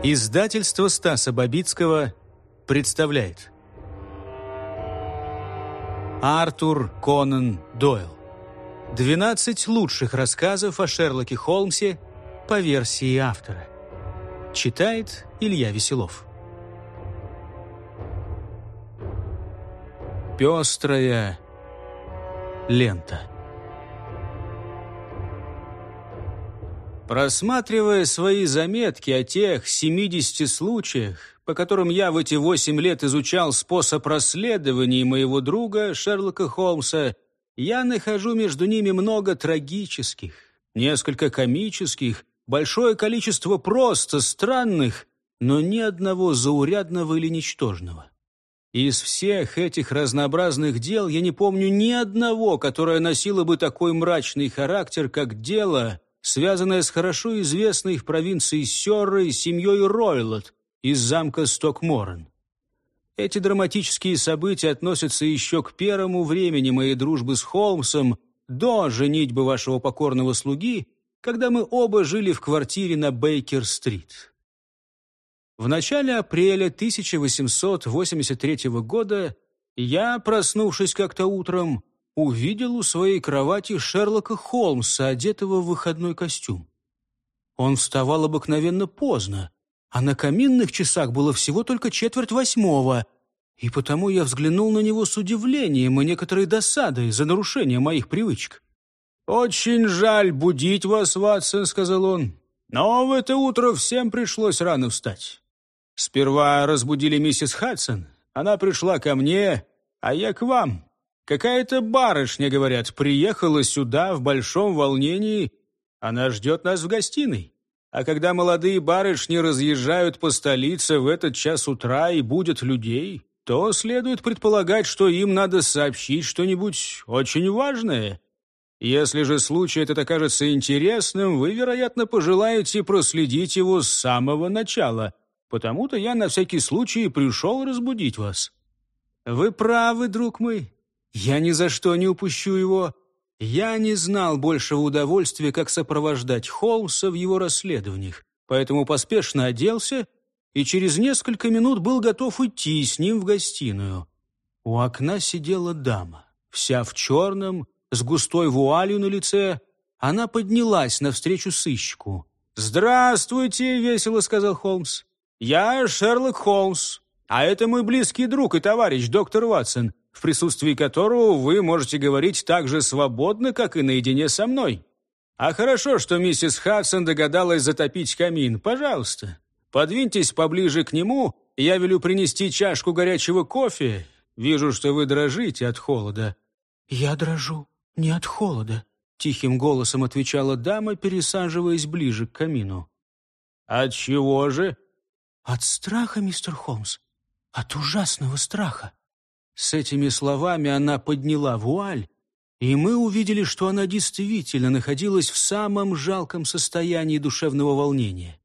Издательство Стаса Бабицкого представляет Артур Конан Дойл. 12 лучших рассказов о Шерлоке Холмсе по версии автора. Читает Илья Веселов. Пестрая лента. Просматривая свои заметки о тех 70 случаях, по которым я в эти 8 лет изучал способ расследований моего друга Шерлока Холмса, я нахожу между ними много трагических, несколько комических, большое количество просто странных, но ни одного заурядного или ничтожного. Из всех этих разнообразных дел я не помню ни одного, которое носило бы такой мрачный характер, как дело, связанное с хорошо известной в провинции Сёррей семьей Ройлот из замка Стокморен. Эти драматические события относятся еще к первому времени моей дружбы с Холмсом, до женитьбы вашего покорного слуги, когда мы оба жили в квартире на Бейкер-стрит. В начале апреля 1883 года я, проснувшись как-то утром, увидел у своей кровати Шерлока Холмса, одетого в выходной костюм. Он вставал обыкновенно поздно, а на каминных часах было всего только 7:45, и потому я взглянул на него с удивлением и некоторой досадой за нарушение моих привычек. «Очень жаль будить вас, Ватсон», — сказал он, — «но в это утро всем пришлось рано встать. Сперва разбудили миссис Хадсон, она пришла ко мне, а я к вам. Какая-то барышня, говорят, приехала сюда в большом волнении. Она ждет нас в гостиной. А когда молодые барышни разъезжают по столице в этот час утра и будят людей, то следует предполагать, что им надо сообщить что-нибудь очень важное. Если же случай этот окажется интересным, вы, вероятно, пожелаете проследить его с самого начала. Потому-то я на всякий случай пришел разбудить вас». «Вы правы, друг мой. Я ни за что не упущу его. Я не знал большего удовольствия, как сопровождать Холмса в его расследованиях, поэтому поспешно оделся и через несколько минут был готов идти с ним в гостиную. У окна сидела дама, вся в черном, с густой вуалью на лице. Она поднялась навстречу сыщику. «Здравствуйте», — весело сказал Холмс. «Я Шерлок Холмс, а это мой близкий друг и товарищ доктор Ватсон, в присутствии которого вы можете говорить так же свободно, как и наедине со мной. А хорошо, что миссис Хадсон догадалась затопить камин. Пожалуйста, подвиньтесь поближе к нему, и я велю принести чашку горячего кофе. Вижу, что вы дрожите от холода». «Я дрожу не от холода», — тихим голосом отвечала дама, пересаживаясь ближе к камину. «От чего же?» «От страха, мистер Холмс, от ужасного страха». С этими словами она подняла вуаль, и мы увидели, что она действительно находилась в самом жалком состоянии душевного волнения.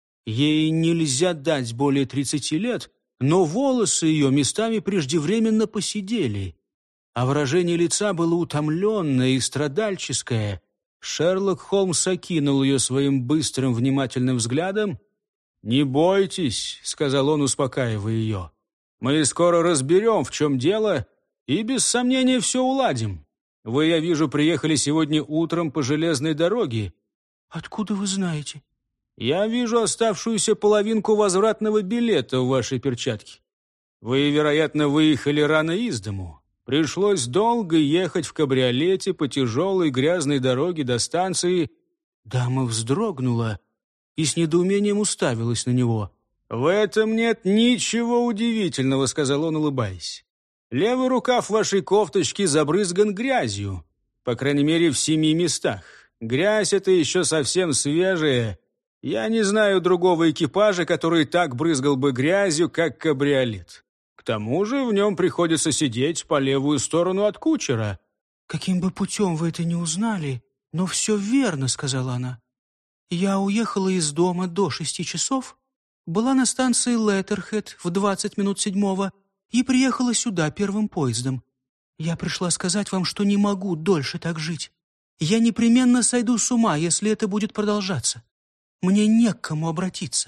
Ей нельзя дать более 30 лет, но волосы ее местами преждевременно поседели, а выражение лица было утомленное и страдальческое. Шерлок Холмс окинул ее своим быстрым внимательным взглядом. «Не бойтесь», — сказал он, успокаивая ее. «Мы скоро разберем, в чем дело, и без сомнения все уладим. Вы, я вижу, приехали сегодня утром по железной дороге». «Откуда вы знаете?» «Я вижу оставшуюся половинку возвратного билета в вашей перчатке. Вы, вероятно, выехали рано из дому. Пришлось долго ехать в кабриолете по тяжелой грязной дороге до станции». Дама вздрогнула и с недоумением уставилась на него. «В этом нет ничего удивительного», — сказал он, улыбаясь. «Левый рукав вашей кофточки забрызган грязью, по крайней мере, в 7 местах. Грязь эта еще совсем свежая. Я не знаю другого экипажа, который так брызгал бы грязью, как кабриолет. К тому же в нем приходится сидеть по левую сторону от кучера». «Каким бы путем вы это не узнали, но все верно», — сказала она. «Я уехала из дома до 6 часов, была на станции Леттерхед в 20 минут 7 и приехала сюда первым поездом. Я пришла сказать вам, что не могу дольше так жить. Я непременно сойду с ума, если это будет продолжаться. Мне не к кому обратиться.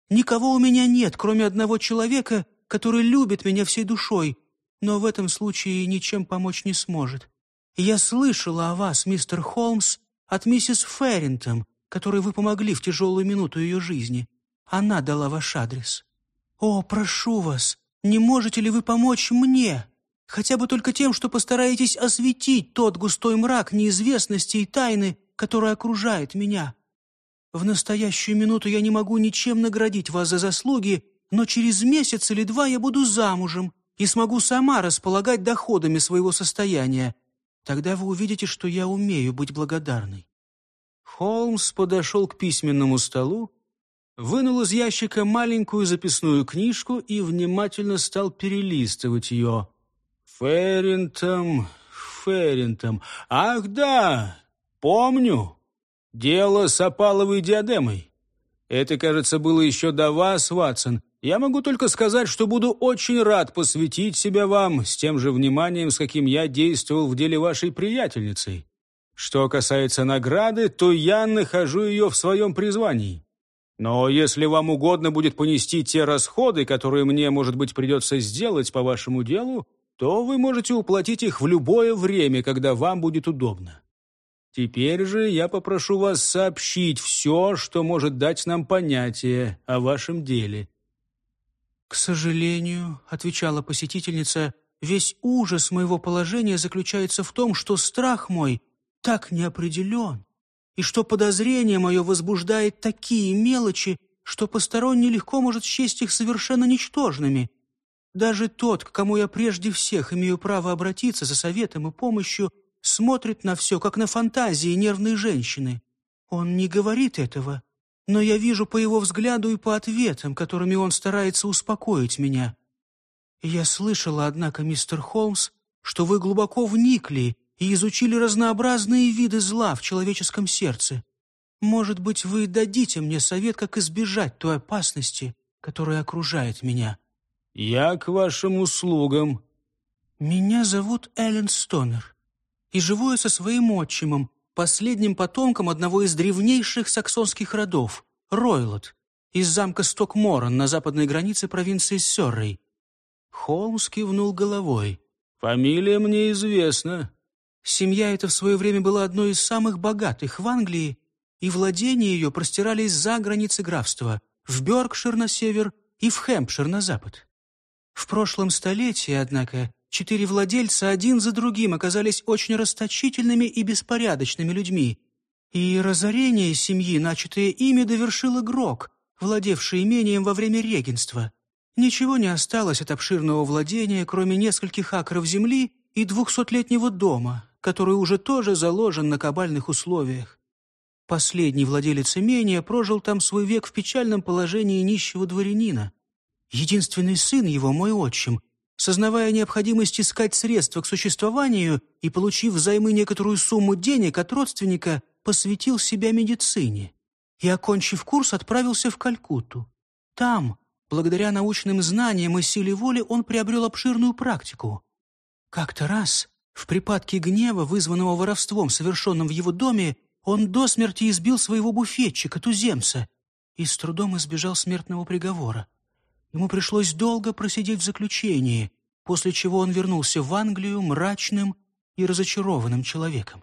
Никого у меня нет, кроме одного человека, который любит меня всей душой, но в этом случае ничем помочь не сможет. Я слышала о вас, мистер Холмс, от миссис Ферринтон, которой вы помогли в тяжелую минуту ее жизни. Она дала ваш адрес. О, прошу вас, не можете ли вы помочь мне? Хотя бы только тем, что постараетесь осветить тот густой мрак неизвестности и тайны, который окружает меня. В настоящую минуту я не могу ничем наградить вас за заслуги, но через месяц или два я буду замужем и смогу сама располагать доходами своего состояния. Тогда вы увидите, что я умею быть благодарной». Холмс подошел к письменному столу, вынул из ящика маленькую записную книжку и внимательно стал перелистывать ее. «Ферринтон. Ах да, помню. Дело с опаловой диадемой. Это, кажется, было еще до вас, Ватсон. Я могу только сказать, что буду очень рад посвятить себя вам с тем же вниманием, с каким я действовал в деле вашей приятельницы. Что касается награды, то я нахожу ее в своем призвании. Но если вам угодно будет понести те расходы, которые мне, может быть, придется сделать по вашему делу, то вы можете уплатить их в любое время, когда вам будет удобно. Теперь же я попрошу вас сообщить все, что может дать нам понятие о вашем деле». «К сожалению, — отвечала посетительница, — весь ужас моего положения заключается в том, что страх мой так неопределен, и что подозрение мое возбуждает такие мелочи, что посторонний легко может счесть их совершенно ничтожными. Даже тот, к кому я прежде всех имею право обратиться за советом и помощью, смотрит на все, как на фантазии нервной женщины. Он не говорит этого, но я вижу по его взгляду и по ответам, которыми он старается успокоить меня. Я слышала, однако, мистер Холмс, что вы глубоко вникли и изучили разнообразные виды зла в человеческом сердце. Может быть, вы дадите мне совет, как избежать той опасности, которая окружает меня?» «Я к вашим услугам». «Меня зовут Эллен Стонер, и живу я со своим отчимом, последним потомком одного из древнейших саксонских родов, Ройлот, из замка Стокморан на западной границе провинции Сёррей». Холмс кивнул головой. «Фамилия мне известна». Семья эта в свое время была одной из самых богатых в Англии, и владения ее простирались за границы графства, в Бёркшир на север и в Хэмпшир на запад. В прошлом столетии, однако, 4 владельца один за другим оказались очень расточительными и беспорядочными людьми, и разорение семьи, начатое ими, довершил игрок, владевший имением во время регенства. Ничего не осталось от обширного владения, кроме нескольких акров земли и 200-летнего дома, который уже тоже заложен на кабальных условиях. Последний владелец имения прожил там свой век в печальном положении нищего дворянина. Единственный сын его, мой отчим, сознавая необходимость искать средства к существованию и получив взаймы некоторую сумму денег от родственника, посвятил себя медицине и, окончив курс, отправился в Калькутту. Там, благодаря научным знаниям и силе воли, он приобрел обширную практику. Как-то раз, в припадке гнева, вызванного воровством, совершенным в его доме, он до смерти избил своего буфетчика, туземца, и с трудом избежал смертного приговора. Ему пришлось долго просидеть в заключении, после чего он вернулся в Англию мрачным и разочарованным человеком.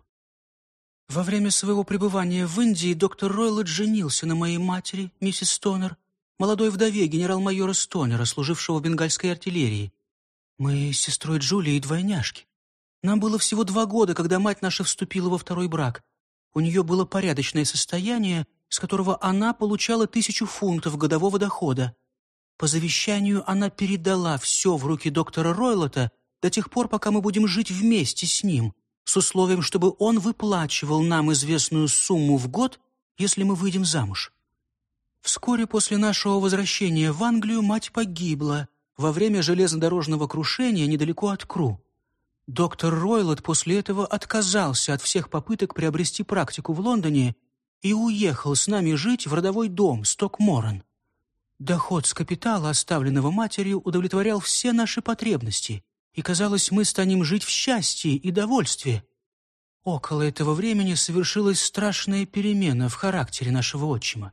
Во время своего пребывания в Индии доктор Ройлот женился на моей матери, миссис Стонер, молодой вдове генерал-майора Стонера, служившего в бенгальской артиллерии. Мы с сестрой Джулией двойняшки. Нам было всего 2 года, когда мать наша вступила во второй брак. У нее было порядочное состояние, с которого она получала 1000 фунтов годового дохода. По завещанию она передала все в руки доктора Ройлота до тех пор, пока мы будем жить вместе с ним, с условием, чтобы он выплачивал нам известную сумму в год, если мы выйдем замуж. Вскоре после нашего возвращения в Англию мать погибла во время железнодорожного крушения недалеко от Кру. Доктор Ройлот после этого отказался от всех попыток приобрести практику в Лондоне и уехал с нами жить в родовой дом Стокморан. Доход с капитала, оставленного матерью, удовлетворял все наши потребности, и, казалось, мы станем жить в счастье и довольстве. Около этого времени совершилась страшная перемена в характере нашего отчима.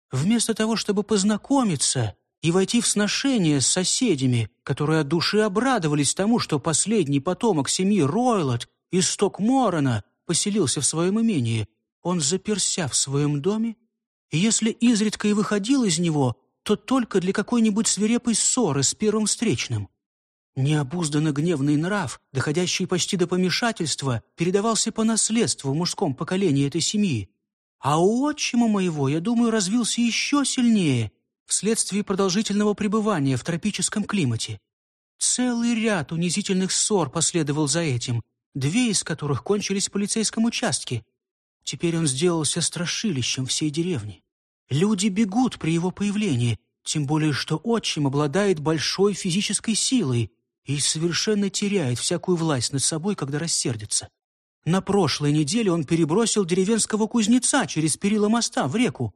Вместо того, чтобы познакомиться и войти в сношение с соседями, которые от души обрадовались тому, что последний потомок семьи Ройлот из Стокморена поселился в своем имении, он заперся в своем доме, и если изредка и выходил из него, то только для какой-нибудь свирепой ссоры с первым встречным. Необузданно гневный нрав, доходящий почти до помешательства, передавался по наследству в мужском поколении этой семьи. А у отчима моего, я думаю, развился еще сильнее вследствие продолжительного пребывания в тропическом климате. Целый ряд унизительных ссор последовал за этим, 2 из которых кончились в полицейском участке. Теперь он сделался страшилищем всей деревни. Люди бегут при его появлении, тем более что отчим обладает большой физической силой и совершенно теряет всякую власть над собой, когда рассердится. На прошлой неделе он перебросил деревенского кузнеца через перила моста в реку.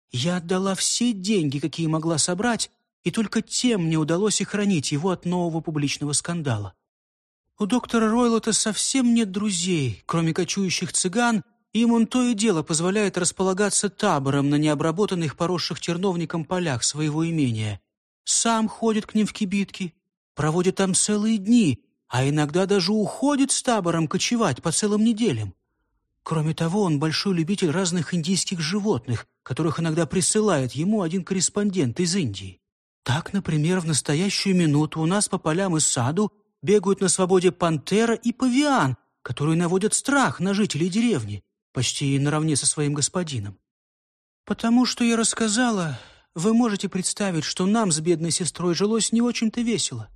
Я отдала все деньги, какие могла собрать, и только тем мне удалось охранить его от нового публичного скандала. У доктора Ройлота совсем нет друзей, кроме кочующих цыган, и им он то и дело позволяет располагаться табором на необработанных, поросших терновником полях своего имения. Сам ходит к ним в кибитки, проводит там целые дни, а иногда даже уходит с табором кочевать по целым неделям. Кроме того, он большой любитель разных индийских животных, которых иногда присылает ему один корреспондент из Индии. Так, например, в настоящую минуту у нас по полям и саду бегают на свободе пантера и павиан, которые наводят страх на жителей деревни, почти наравне со своим господином. Потому что я рассказала, вы можете представить, что нам с бедной сестрой жилось не очень-то весело.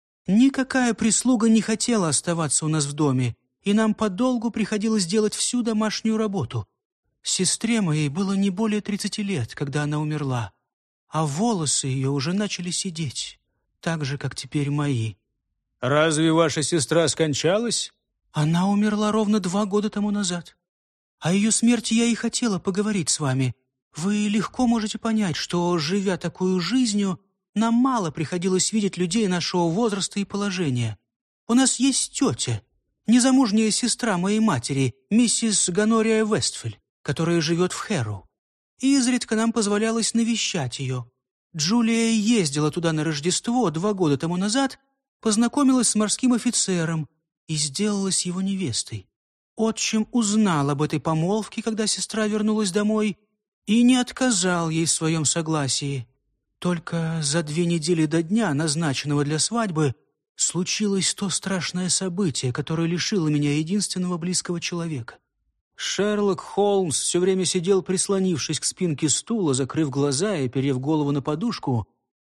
Никакая прислуга не хотела оставаться у нас в доме, и нам подолгу приходилось делать всю домашнюю работу. Сестре моей было не более 30 лет, когда она умерла, а волосы ее уже начали сидеть, так же, как теперь мои. «Разве ваша сестра скончалась?» Она умерла ровно 2 года тому назад. О ее смерти я и хотела поговорить с вами. Вы легко можете понять, что, живя такую жизнью, нам мало приходилось видеть людей нашего возраста и положения. У нас есть тетя, незамужняя сестра моей матери, миссис Ганория Вестфель, которая живет в Хэрроу. Изредка нам позволялось навещать ее. Джулия ездила туда на Рождество 2 года тому назад, познакомилась с морским офицером и сделалась его невестой. Отчим узнал об этой помолвке, когда сестра вернулась домой, и не отказал ей в своем согласии. Только за 2 недели до дня, назначенного для свадьбы, случилось то страшное событие, которое лишило меня единственного близкого человека. Шерлок Холмс все время сидел, прислонившись к спинке стула, закрыв глаза и оперев голову на подушку.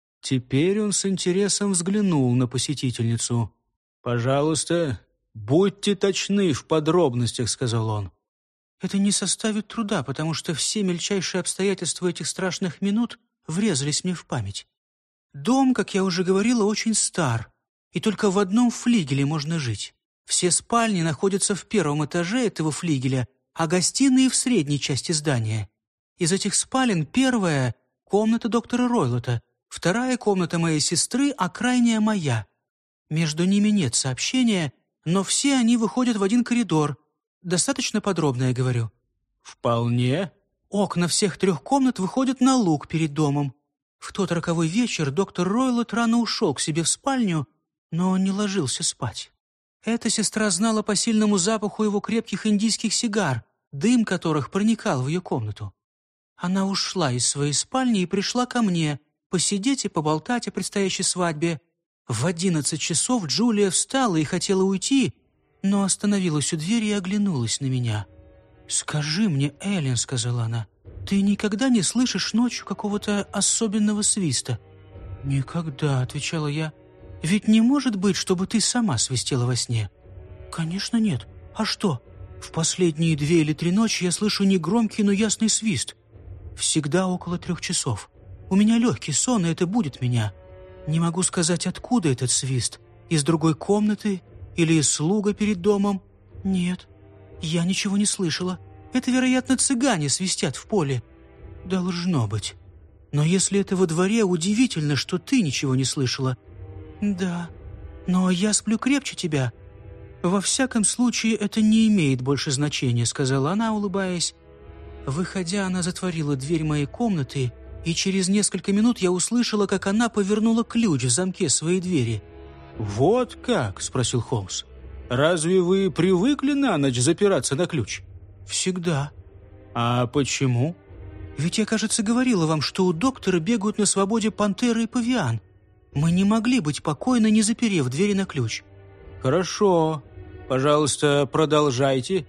Теперь он с интересом взглянул на посетительницу. «Пожалуйста, будьте точны в подробностях», — сказал он. «Это не составит труда, потому что все мельчайшие обстоятельства этих страшных минут врезались мне в память. Дом, как я уже говорила, очень стар, и только в одном флигеле можно жить. Все спальни находятся в 1-м этаже этого флигеля, а гостиные в средней части здания. Из этих спален 1-я — комната доктора Ройлота, 2-я — комната моей сестры, а крайняя — моя. Между ними нет сообщения, но все они выходят в один коридор. Достаточно подробно я говорю?» «Вполне». Окна всех 3 комнат выходят на луг перед домом. В тот роковой вечер доктор Ройлот рано ушел к себе в спальню, но не ложился спать. Эта сестра знала по сильному запаху его крепких индийских сигар, дым которых проникал в ее комнату. Она ушла из своей спальни и пришла ко мне посидеть и поболтать о предстоящей свадьбе. В 11 часов Джулия встала и хотела уйти, но остановилась у двери и оглянулась на меня. «Скажи мне, Эллен», — сказала она, — «ты никогда не слышишь ночью какого-то особенного свиста?» «Никогда», — отвечала я. «Ведь не может быть, чтобы ты сама свистела во сне?» «Конечно нет. А что? В последние 2 или 3 ночи я слышу негромкий, но ясный свист. Всегда около 3 часов. У меня легкий сон, и это будет меня. Не могу сказать, откуда этот свист. Из другой комнаты или из слуга перед домом? Нет, я ничего не слышала. Это, вероятно, цыгане свистят в поле. Должно быть. Но если это во дворе, удивительно, что ты ничего не слышала. Да, но я сплю крепче тебя. Во всяком случае, это не имеет больше значения, сказала она, улыбаясь. Выходя, она затворила дверь моей комнаты, и через несколько минут я услышала, как она повернула ключ в замке своей двери. «Вот как?» – спросил Холмс. «Разве вы привыкли на ночь запираться на ключ?» «Всегда». «А почему?» «Ведь я, кажется, говорила вам, что у доктора бегают на свободе пантеры и павиан. Мы не могли быть покойны, не заперев двери на ключ». «Хорошо. Пожалуйста, продолжайте».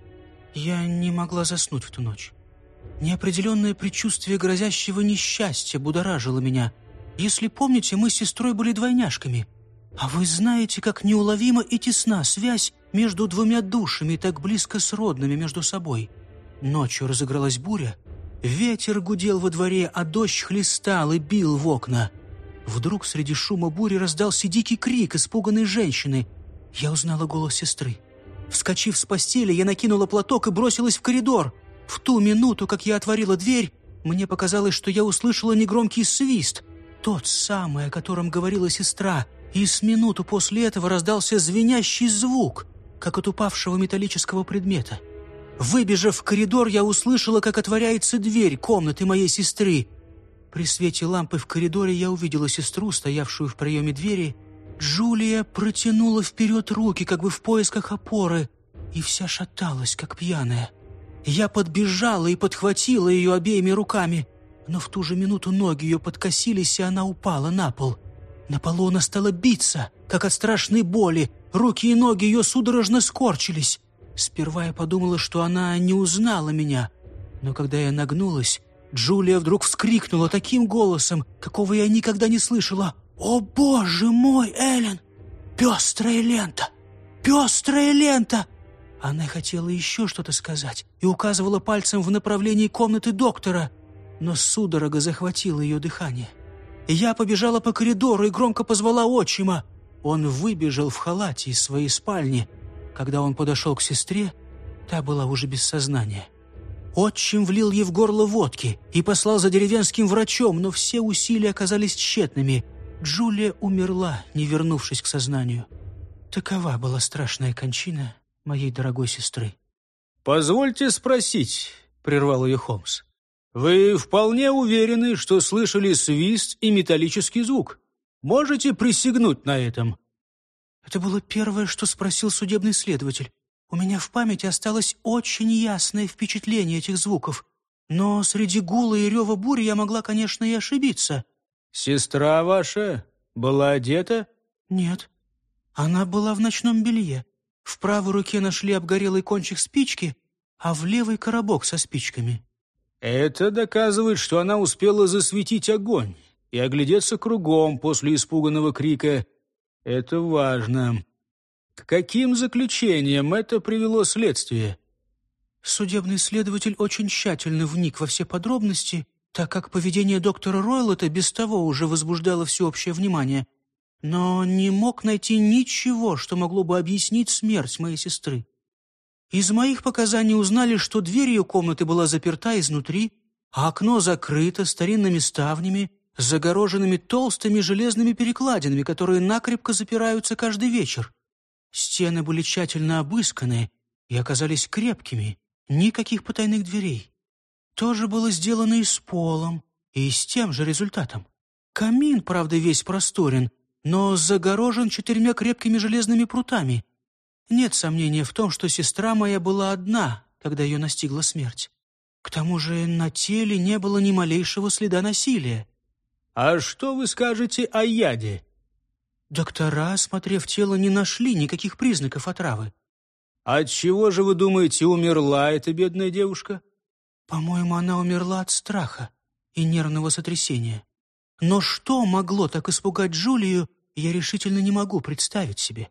Я не могла заснуть в ту ночь. Неопределенное предчувствие грозящего несчастья будоражило меня. Если помните, мы с сестрой были двойняшками. А вы знаете, как неуловима и тесна связь между двумя душами, так близко сродными между собой. Ночью разыгралась буря. Ветер гудел во дворе, а дождь хлестал и бил в окна. Вдруг среди шума бури раздался дикий крик испуганной женщины. Я узнала голос сестры. Вскочив с постели, я накинула платок и бросилась в коридор. В ту минуту, как я отворила дверь, мне показалось, что я услышала негромкий свист. Тот самый, о котором говорила сестра. И с минуту после этого раздался звенящий звук, как от упавшего металлического предмета. Выбежав в коридор, я услышала, как отворяется дверь комнаты моей сестры. При свете лампы в коридоре я увидела сестру, стоявшую в проеме двери. Джулия протянула вперед руки, как бы в поисках опоры, и вся шаталась, как пьяная. Я подбежала и подхватила ее обеими руками, но в ту же минуту ноги ее подкосились, и она упала на пол. На полу она стала биться, как от страшной боли. Руки и ноги ее судорожно скорчились. Сперва я подумала, что она не узнала меня, но когда я нагнулась, Джулия вдруг вскрикнула таким голосом, какого я никогда не слышала. «О, Боже мой, Эллен! Пестрая лента! Пестрая лента!» Она хотела еще что-то сказать и указывала пальцем в направлении комнаты доктора, но судорога захватила ее дыхание. Я побежала по коридору и громко позвала отчима. Он выбежал в халате из своей спальни. Когда он подошел к сестре, та была уже без сознания. Отчим влил ей в горло водки и послал за деревенским врачом, но все усилия оказались тщетными. Джулия умерла, не вернувшись к сознанию. Такова была страшная кончина моей дорогой сестры. «Позвольте спросить», — прервал ее Холмс. «Вы вполне уверены, что слышали свист и металлический звук? Можете присягнуть на этом?» Это было первое, что спросил судебный следователь. У меня в памяти осталось очень ясное впечатление этих звуков. Но среди гула и рева бури я могла, конечно, и ошибиться. «Сестра ваша была одета?» «Нет. Она была в ночном белье. В правой руке нашли обгорелый кончик спички, а в левой коробок со спичками». «Это доказывает, что она успела засветить огонь и оглядеться кругом после испуганного крика. Это важно. К каким заключениям это привело следствие?» Судебный следователь очень тщательно вник во все подробности, так как поведение доктора Ройлота без того уже возбуждало всеобщее внимание, но не мог найти ничего, что могло бы объяснить смерть моей сестры. Из моих показаний узнали, что дверь ее комнаты была заперта изнутри, а окно закрыто старинными ставнями, с загороженными толстыми железными перекладинами, которые накрепко запираются каждый вечер. Стены были тщательно обысканы и оказались крепкими, никаких потайных дверей. То же было сделано и с полом, и с тем же результатом. Камин, правда, весь просторен, но загорожен 4 крепкими железными прутами. Нет сомнения в том, что сестра моя была одна, когда ее настигла смерть. К тому же на теле не было ни малейшего следа насилия. «А что вы скажете о яде?» Доктора, осмотрев тело, не нашли никаких признаков отравы. «От чего же, вы думаете, умерла эта бедная девушка?» По-моему, она умерла от страха и нервного сотрясения. Но что могло так испугать Джулию, я решительно не могу представить себе.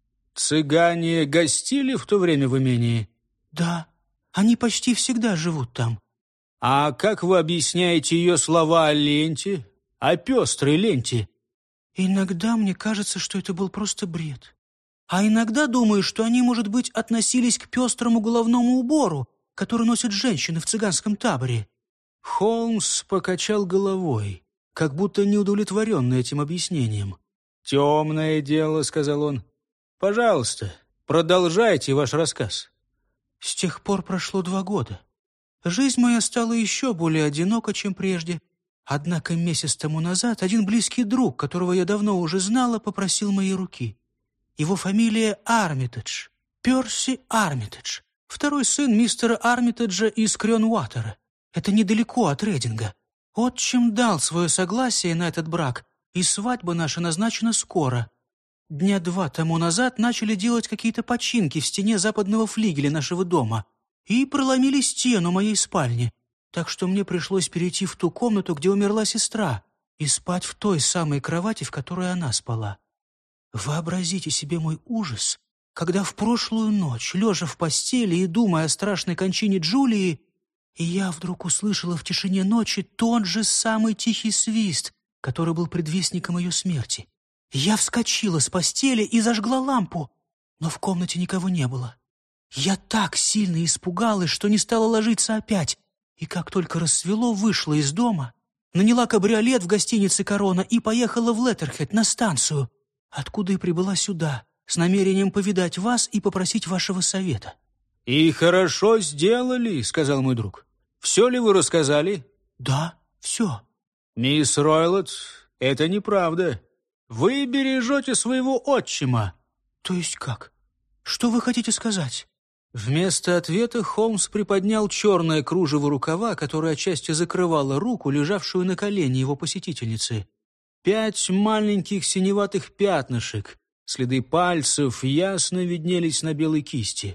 «Цыгане гостили в то время в имении?» Да, они почти всегда живут там. «А как вы объясняете ее слова о ленте, о пестрой ленте?» Иногда мне кажется, что это был просто бред. А иногда думаю, что они, может быть, относились к пестрому головному убору, который носят женщины в цыганском таборе. Холмс покачал головой, как будто неудовлетворенный этим объяснением. «Темное дело», — сказал он. «Пожалуйста, продолжайте ваш рассказ». С тех пор прошло 2 года. Жизнь моя стала еще более одинока, чем прежде. Однако месяц тому назад один близкий друг, которого я давно уже знала, попросил моей руки. Его фамилия Армитедж, Перси Армитедж, второй сын мистера Армитеджа из Крёнуотера. Это недалеко от Рейдинга. Отчим дал свое согласие на этот брак, и свадьба наша назначена скоро. 2 дня тому назад начали делать какие-то починки в стене западного флигеля нашего дома и проломили стену моей спальни, так что мне пришлось перейти в ту комнату, где умерла сестра, и спать в той самой кровати, в которой она спала. Вообразите себе мой ужас, когда в прошлую ночь, лежа в постели и думая о страшной кончине Джулии, и я вдруг услышала в тишине ночи тот же самый тихий свист, который был предвестником ее смерти. Я вскочила с постели и зажгла лампу, но в комнате никого не было. Я так сильно испугалась, что не стала ложиться опять, и как только рассвело, вышла из дома, наняла кабриолет в гостинице «Корона» и поехала в Леттерхед на станцию, откуда и прибыла сюда, с намерением повидать вас и попросить вашего совета. «И хорошо сделали», — сказал мой друг. «Все ли вы рассказали?» «Да, все». «Мисс Ройлотт, это неправда. Вы бережете своего отчима». «То есть как? Что вы хотите сказать?» Вместо ответа Холмс приподнял черное кружево рукава, которое отчасти закрывало руку, лежавшую на колене его посетительницы. 5 маленьких синеватых пятнышек, следы пальцев ясно виднелись на белой кисти.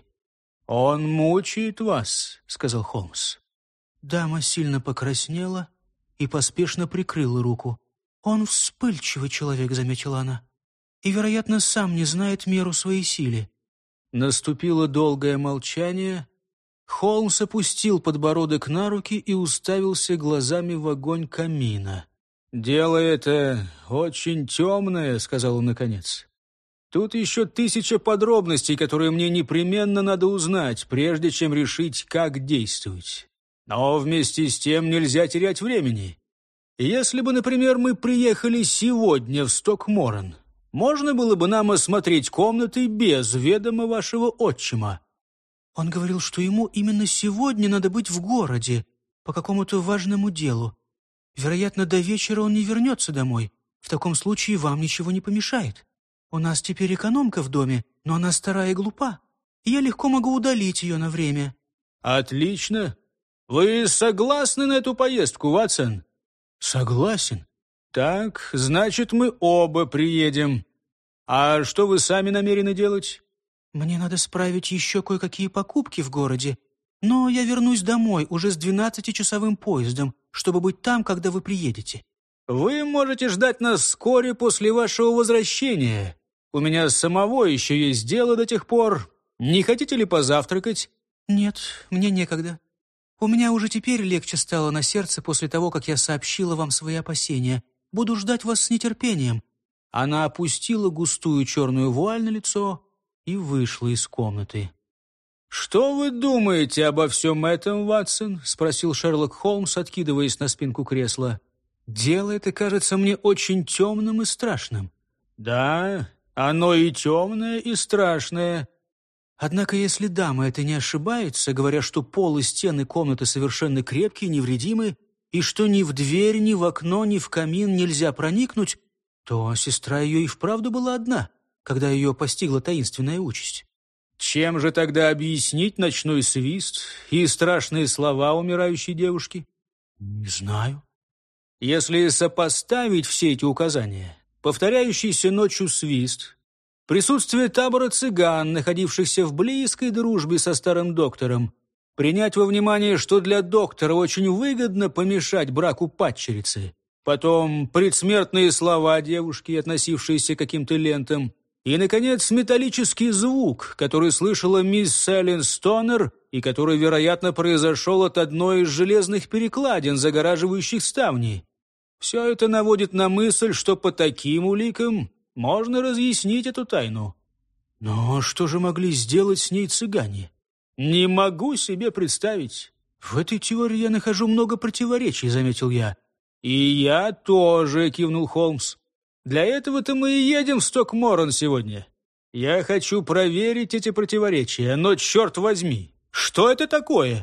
«Он мучает вас», — сказал Холмс. Дама сильно покраснела и поспешно прикрыла руку. «Он вспыльчивый человек», — заметила она, «и, вероятно, сам не знает меру своей силы». Наступило долгое молчание. Холмс опустил подбородок на руки и уставился глазами в огонь камина. «Дело это очень темное», — сказал он наконец. «Тут еще 1000 подробностей, которые мне непременно надо узнать, прежде чем решить, как действовать. Но вместе с тем нельзя терять времени. Если бы, например, мы приехали сегодня в Стокморрен, можно было бы нам осмотреть комнаты без ведома вашего отчима?» Он говорил, что ему именно сегодня надо быть в городе по какому-то важному делу. Вероятно, до вечера он не вернется домой. В таком случае вам ничего не помешает. У нас теперь экономка в доме, но она старая и глупа, и я легко могу удалить ее на время». «Отлично. Вы согласны на эту поездку, Ватсон?» «Согласен. Так, значит, мы оба приедем. А что вы сами намерены делать?» «Мне надо справить еще кое-какие покупки в городе, но я вернусь домой уже с 12-часовым поездом, чтобы быть там, когда вы приедете». «Вы можете ждать нас вскоре после вашего возвращения. У меня самого еще есть дело до тех пор. Не хотите ли позавтракать?» «Нет, мне некогда. У меня уже теперь легче стало на сердце после того, как я сообщила вам свои опасения. Буду ждать вас с нетерпением». Она опустила густую черную вуаль на лицо и вышла из комнаты. «Что вы думаете обо всем этом, Ватсон?» — спросил Шерлок Холмс, откидываясь на спинку кресла. «Дело это кажется мне очень темным и страшным». «Да, оно и темное, и страшное». Однако, если дама это не ошибается, говоря, что пол и стены комнаты совершенно крепкие, невредимы, и что ни в дверь, ни в окно, ни в камин нельзя проникнуть, то сестра ее и вправду была одна, когда ее постигла таинственная участь. Чем же тогда объяснить ночной свист и страшные слова умирающей девушки? Не знаю. Если сопоставить все эти указания, повторяющийся ночью свист, присутствие табора цыган, находившихся в близкой дружбе со старым доктором, принять во внимание, что для доктора очень выгодно помешать браку падчерицы, потом предсмертные слова девушки, относившиеся к каким-то лентам, и, наконец, металлический звук, который слышала мисс Селлен Стонер и который, вероятно, произошел от одной из железных перекладин, загораживающих ставни. Все это наводит на мысль, что по таким уликам можно разъяснить эту тайну. Но что же могли сделать с ней цыгане? Не могу себе представить. В этой теории я нахожу много противоречий, заметил я. И я тоже, кивнул Холмс. Для этого-то мы и едем в Стокморрен сегодня. Я хочу проверить эти противоречия, но, черт возьми, что это такое?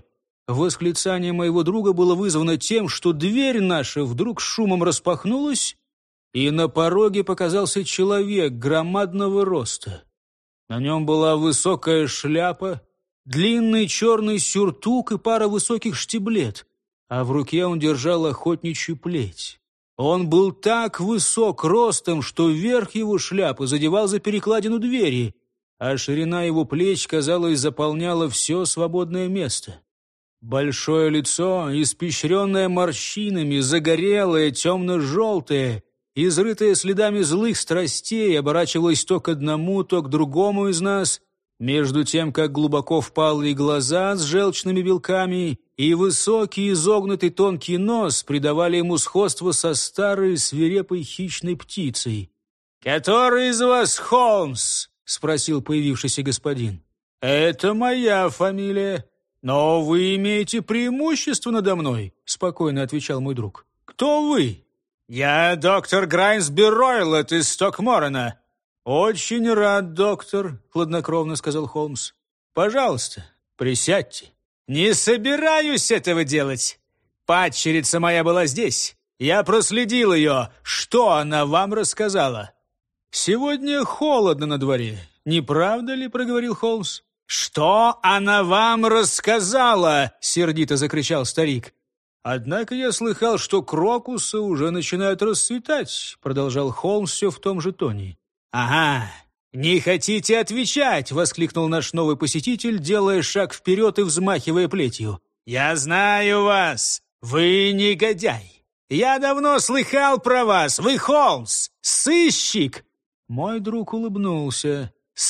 Восклицание моего друга было вызвано тем, что дверь наша вдруг с шумом распахнулась, и на пороге показался человек громадного роста. На нем была высокая шляпа, длинный черный сюртук и пара высоких штиблет, а в руке он держал охотничью плеть. Он был так высок ростом, что верх его шляпы задевал за перекладину двери, а ширина его плеч, казалось, заполняла все свободное место. Большое лицо, испещренное морщинами, загорелое, темно-желтое, изрытое следами злых страстей, оборачивалось то к одному, то к другому из нас, между тем, как глубоко впалые глаза с желчными белками и высокий изогнутый тонкий нос придавали ему сходство со старой свирепой хищной птицей. «Который из вас Холмс?» — спросил появившийся господин. «Это моя фамилия. Но вы имеете преимущество надо мной», — спокойно отвечал мой друг. «Кто вы?» «Я доктор Грайнсби Ройлотт из Стокморена». «Очень рад, доктор», — хладнокровно сказал Холмс. «Пожалуйста, присядьте». «Не собираюсь этого делать. Падчерица моя была здесь. Я проследил ее. Что она вам рассказала?» «Сегодня холодно на дворе, не правда ли?» — проговорил Холмс. «Что она вам рассказала?» — сердито закричал старик. «Однако я слыхал, что крокусы уже начинают расцветать», — продолжал Холмс все в том же тоне. «Ага, не хотите отвечать!» — воскликнул наш новый посетитель, делая шаг вперед и взмахивая плетью. «Я знаю вас! Вы негодяй! Я давно слыхал про вас! Вы Холмс! Сыщик!» Мой друг улыбнулся.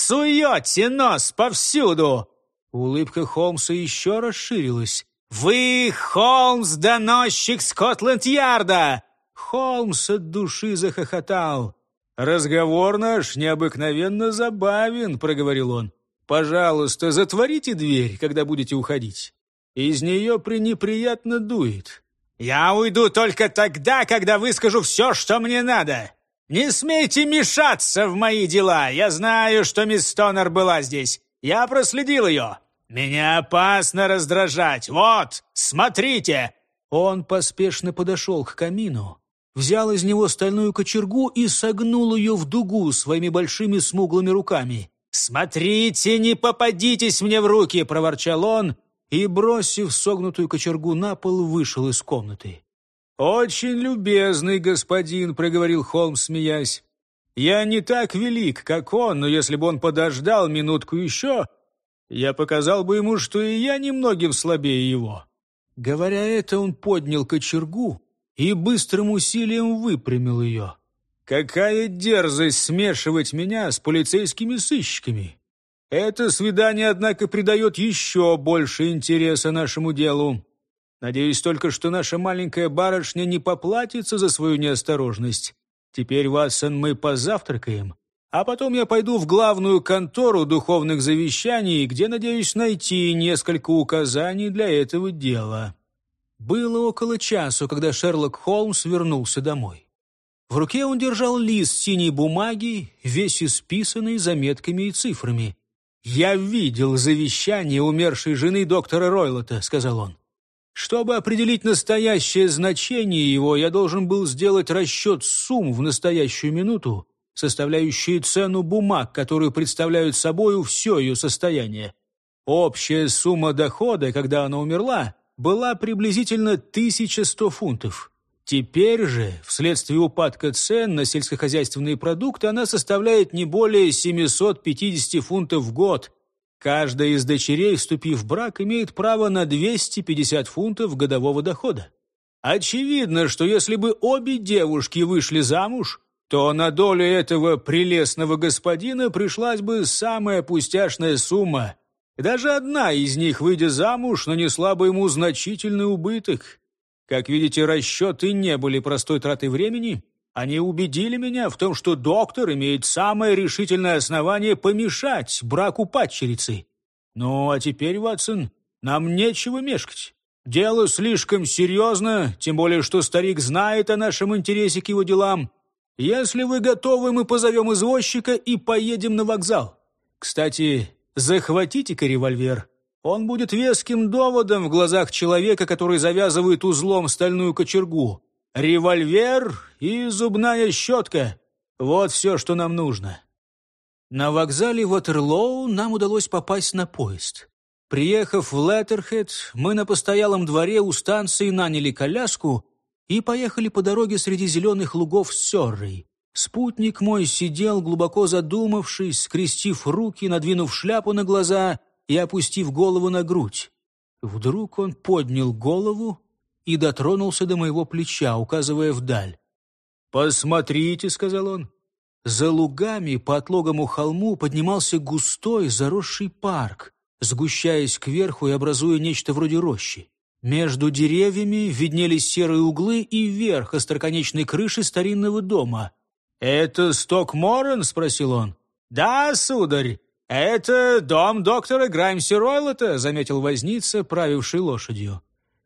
«Суете нос повсюду!» Улыбка Холмса еще расширилась. «Вы Холмс, доносчик Скотланд-Ярда!» Холмс от души захохотал. «Разговор наш необыкновенно забавен», — проговорил он. «Пожалуйста, затворите дверь, когда будете уходить. Из нее пренеприятно дует». «Я уйду только тогда, когда выскажу все, что мне надо. Не смейте мешаться в мои дела. Я знаю, что мисс Тоннер была здесь. Я проследил ее. Меня опасно раздражать. Вот, смотрите!» Он поспешно подошел к камину, взял из него стальную кочергу и согнул ее в дугу своими большими смуглыми руками. «Смотрите, не попадитесь мне в руки!» — проворчал он и, бросив согнутую кочергу на пол, вышел из комнаты. «Очень любезный господин», — проговорил Холмс, смеясь. «Я не так велик, как он, но если бы он подождал минутку еще, я показал бы ему, что и я немногим слабее его». Говоря это, он поднял кочергу и быстрым усилием выпрямил ее. «Какая дерзость смешивать меня с полицейскими сыщиками! Это свидание, однако, придает еще больше интереса нашему делу. Надеюсь только, что наша маленькая барышня не поплатится за свою неосторожность. Теперь, Ватсон, мы позавтракаем, а потом я пойду в главную контору духовных завещаний, где надеюсь найти несколько указаний для этого дела». Было около часу, когда Шерлок Холмс вернулся домой. В руке он держал лист синей бумаги, весь исписанный заметками и цифрами. «Я видел завещание умершей жены доктора Ройлотта», — сказал он. «Чтобы определить настоящее значение его, я должен был сделать расчет сумм в настоящую минуту, составляющие цену бумаг, которые представляют собою все ее состояние. Общая сумма дохода, когда она умерла, была приблизительно 1100 фунтов. Теперь же, вследствие упадка цен на сельскохозяйственные продукты, она составляет не более 750 фунтов в год. Каждая из дочерей, вступив в брак, имеет право на 250 фунтов годового дохода. Очевидно, что если бы обе девушки вышли замуж, то на долю этого прелестного господина пришлась бы самая пустяшная сумма. Даже одна из них, выйдя замуж, нанесла бы ему значительный убыток. Как видите, расчеты не были простой тратой времени. Они убедили меня в том, что доктор имеет самое решительное основание помешать браку падчерицы. Ну, а теперь, Ватсон, нам нечего мешкать. Дело слишком серьезно, тем более, что старик знает о нашем интересе к его делам. Если вы готовы, мы позовем извозчика и поедем на вокзал. Кстати, захватите-ка револьвер. Он будет веским доводом в глазах человека, который завязывает узлом стальную кочергу. Револьвер и зубная щетка — вот все, что нам нужно». На вокзале Ватерлоу нам удалось попасть на поезд. Приехав в Леттерхед, мы на постоялом дворе у станции наняли коляску и поехали по дороге среди зеленых лугов с Сёррой. Спутник мой сидел, глубоко задумавшись, скрестив руки, надвинув шляпу на глаза и опустив голову на грудь. Вдруг он поднял голову и дотронулся до моего плеча, указывая вдаль. «Посмотрите», — сказал он. За лугами по отлогому холму поднимался густой, заросший парк, сгущаясь кверху и образуя нечто вроде рощи. Между деревьями виднелись серые углы и верх остроконечной крыши старинного дома. «Это Стокморрен?» — спросил он. «Да, сударь, это дом доктора Граймси Ройлота», — заметил возница, правивший лошадью.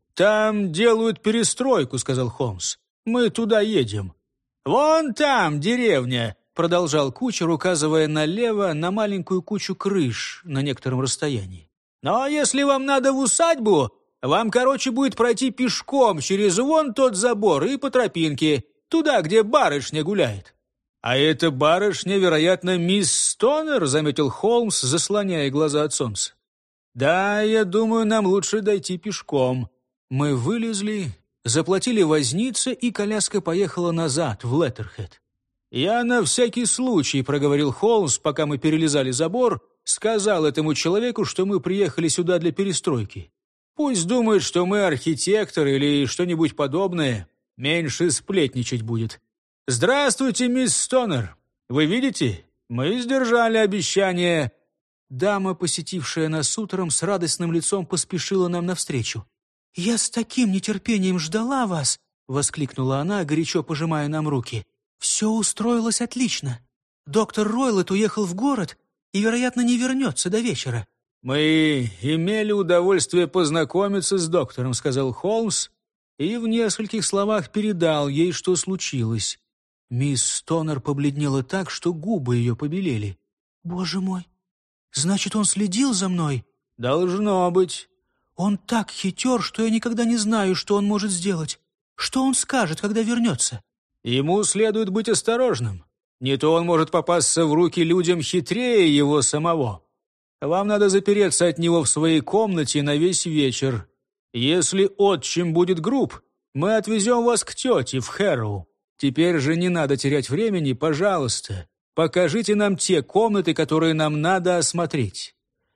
«Там делают перестройку», — сказал Холмс. «Мы туда едем». «Вон там деревня», — продолжал кучер, указывая налево на маленькую кучу крыш на некотором расстоянии. «Но если вам надо в усадьбу, вам, будет пройти пешком через вон тот забор и по тропинке, туда, где барышня гуляет». «А эта барышня, вероятно, мисс Стонер», — заметил Холмс, заслоняя глаза от солнца. «Да, я думаю, нам лучше дойти пешком». Мы вылезли, заплатили вознице, и коляска поехала назад, в Леттерхед. «Я на всякий случай», — проговорил Холмс, пока мы перелезали забор, сказал этому человеку, что мы приехали сюда для перестройки. «Пусть думает, что мы архитекторы или что-нибудь подобное, меньше сплетничать будет». «Здравствуйте, мисс Стонер. Вы видите, мы сдержали обещание». Дама, посетившая нас утром, с радостным лицом поспешила нам навстречу. «Я с таким нетерпением ждала вас!» — воскликнула она, горячо пожимая нам руки. «Все устроилось отлично. Доктор Ройлот уехал в город и, вероятно, не вернется до вечера». «Мы имели удовольствие познакомиться с доктором», — сказал Холмс, и в нескольких словах передал ей, что случилось. Мисс Стонер побледнела так, что губы ее побелели. «Боже мой! Значит, он следил за мной?» «Должно быть». «Он так хитер, что я никогда не знаю, что он может сделать. Что он скажет, когда вернется?» «Ему следует быть осторожным. Не то он может попасться в руки людям хитрее его самого. Вам надо запереться от него в своей комнате на весь вечер. Если отчим будет груб, мы отвезем вас к тете в Хэрроу. Теперь же не надо терять времени, пожалуйста. Покажите нам те комнаты, которые нам надо осмотреть».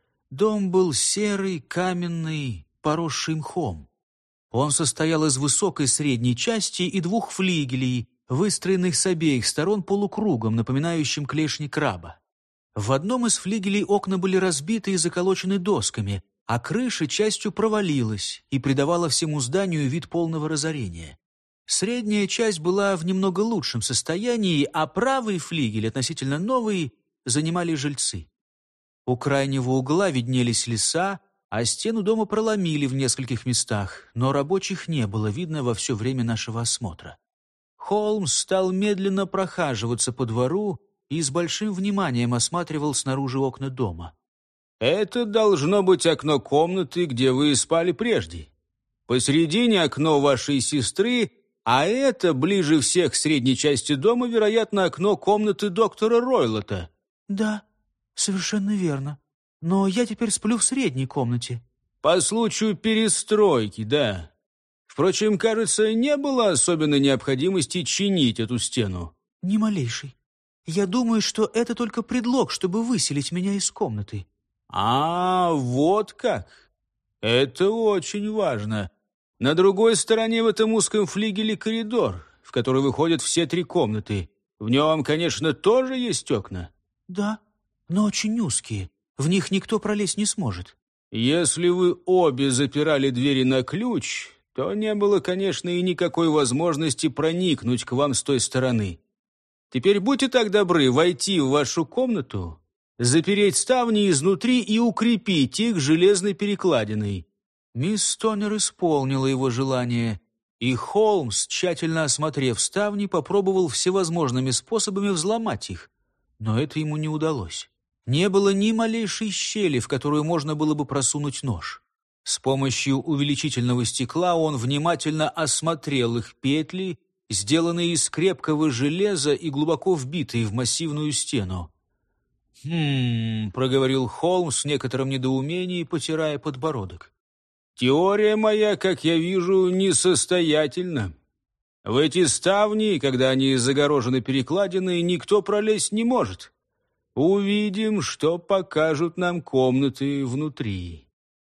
Дом был серый, каменный, поросший мхом. Он состоял из высокой средней части и двух флигелей, выстроенных с обеих сторон полукругом, напоминающим клешни краба. В одном из флигелей окна были разбиты и заколочены досками, а крыша частью провалилась и придавала всему зданию вид полного разорения. Средняя часть была в немного лучшем состоянии, а правый флигель, относительно новый, занимали жильцы. У крайнего угла виднелись леса, а стену дома проломили в нескольких местах, но рабочих не было видно во все время нашего осмотра. Холмс стал медленно прохаживаться по двору и с большим вниманием осматривал снаружи окна дома. «Это должно быть окно комнаты, где вы спали прежде. Посередине окно вашей сестры, а это, ближе всех к средней части дома, вероятно, окно комнаты доктора Ройлота». «Да, совершенно верно. Но я теперь сплю в средней комнате». «По случаю перестройки, да. Впрочем, кажется, не было особенной необходимости чинить эту стену». «Ни малейшей. Я думаю, что это только предлог, чтобы выселить меня из комнаты». «А, вот как. Это очень важно. На другой стороне в этом узком флигеле коридор, в который выходят все три комнаты. В нем, конечно, тоже есть окна». «Да, но очень узкие. В них никто пролезть не сможет». «Если вы обе запирали двери на ключ, то не было, конечно, и никакой возможности проникнуть к вам с той стороны. Теперь будьте так добры войти в вашу комнату, запереть ставни изнутри и укрепить их железной перекладиной». Мисс Стонер исполнила его желание, и Холмс, тщательно осмотрев ставни, попробовал всевозможными способами взломать их, но это ему не удалось. Не было ни малейшей щели, в которую можно было бы просунуть нож. С помощью увеличительного стекла он внимательно осмотрел их петли, сделанные из крепкого железа и глубоко вбитые в массивную стену. Проговорил Холмс с некоторым недоумением, потирая подбородок. «Теория моя, как я вижу, несостоятельна. В эти ставни, когда они загорожены перекладиной, никто пролезть не может. Увидим, что покажут нам комнаты внутри».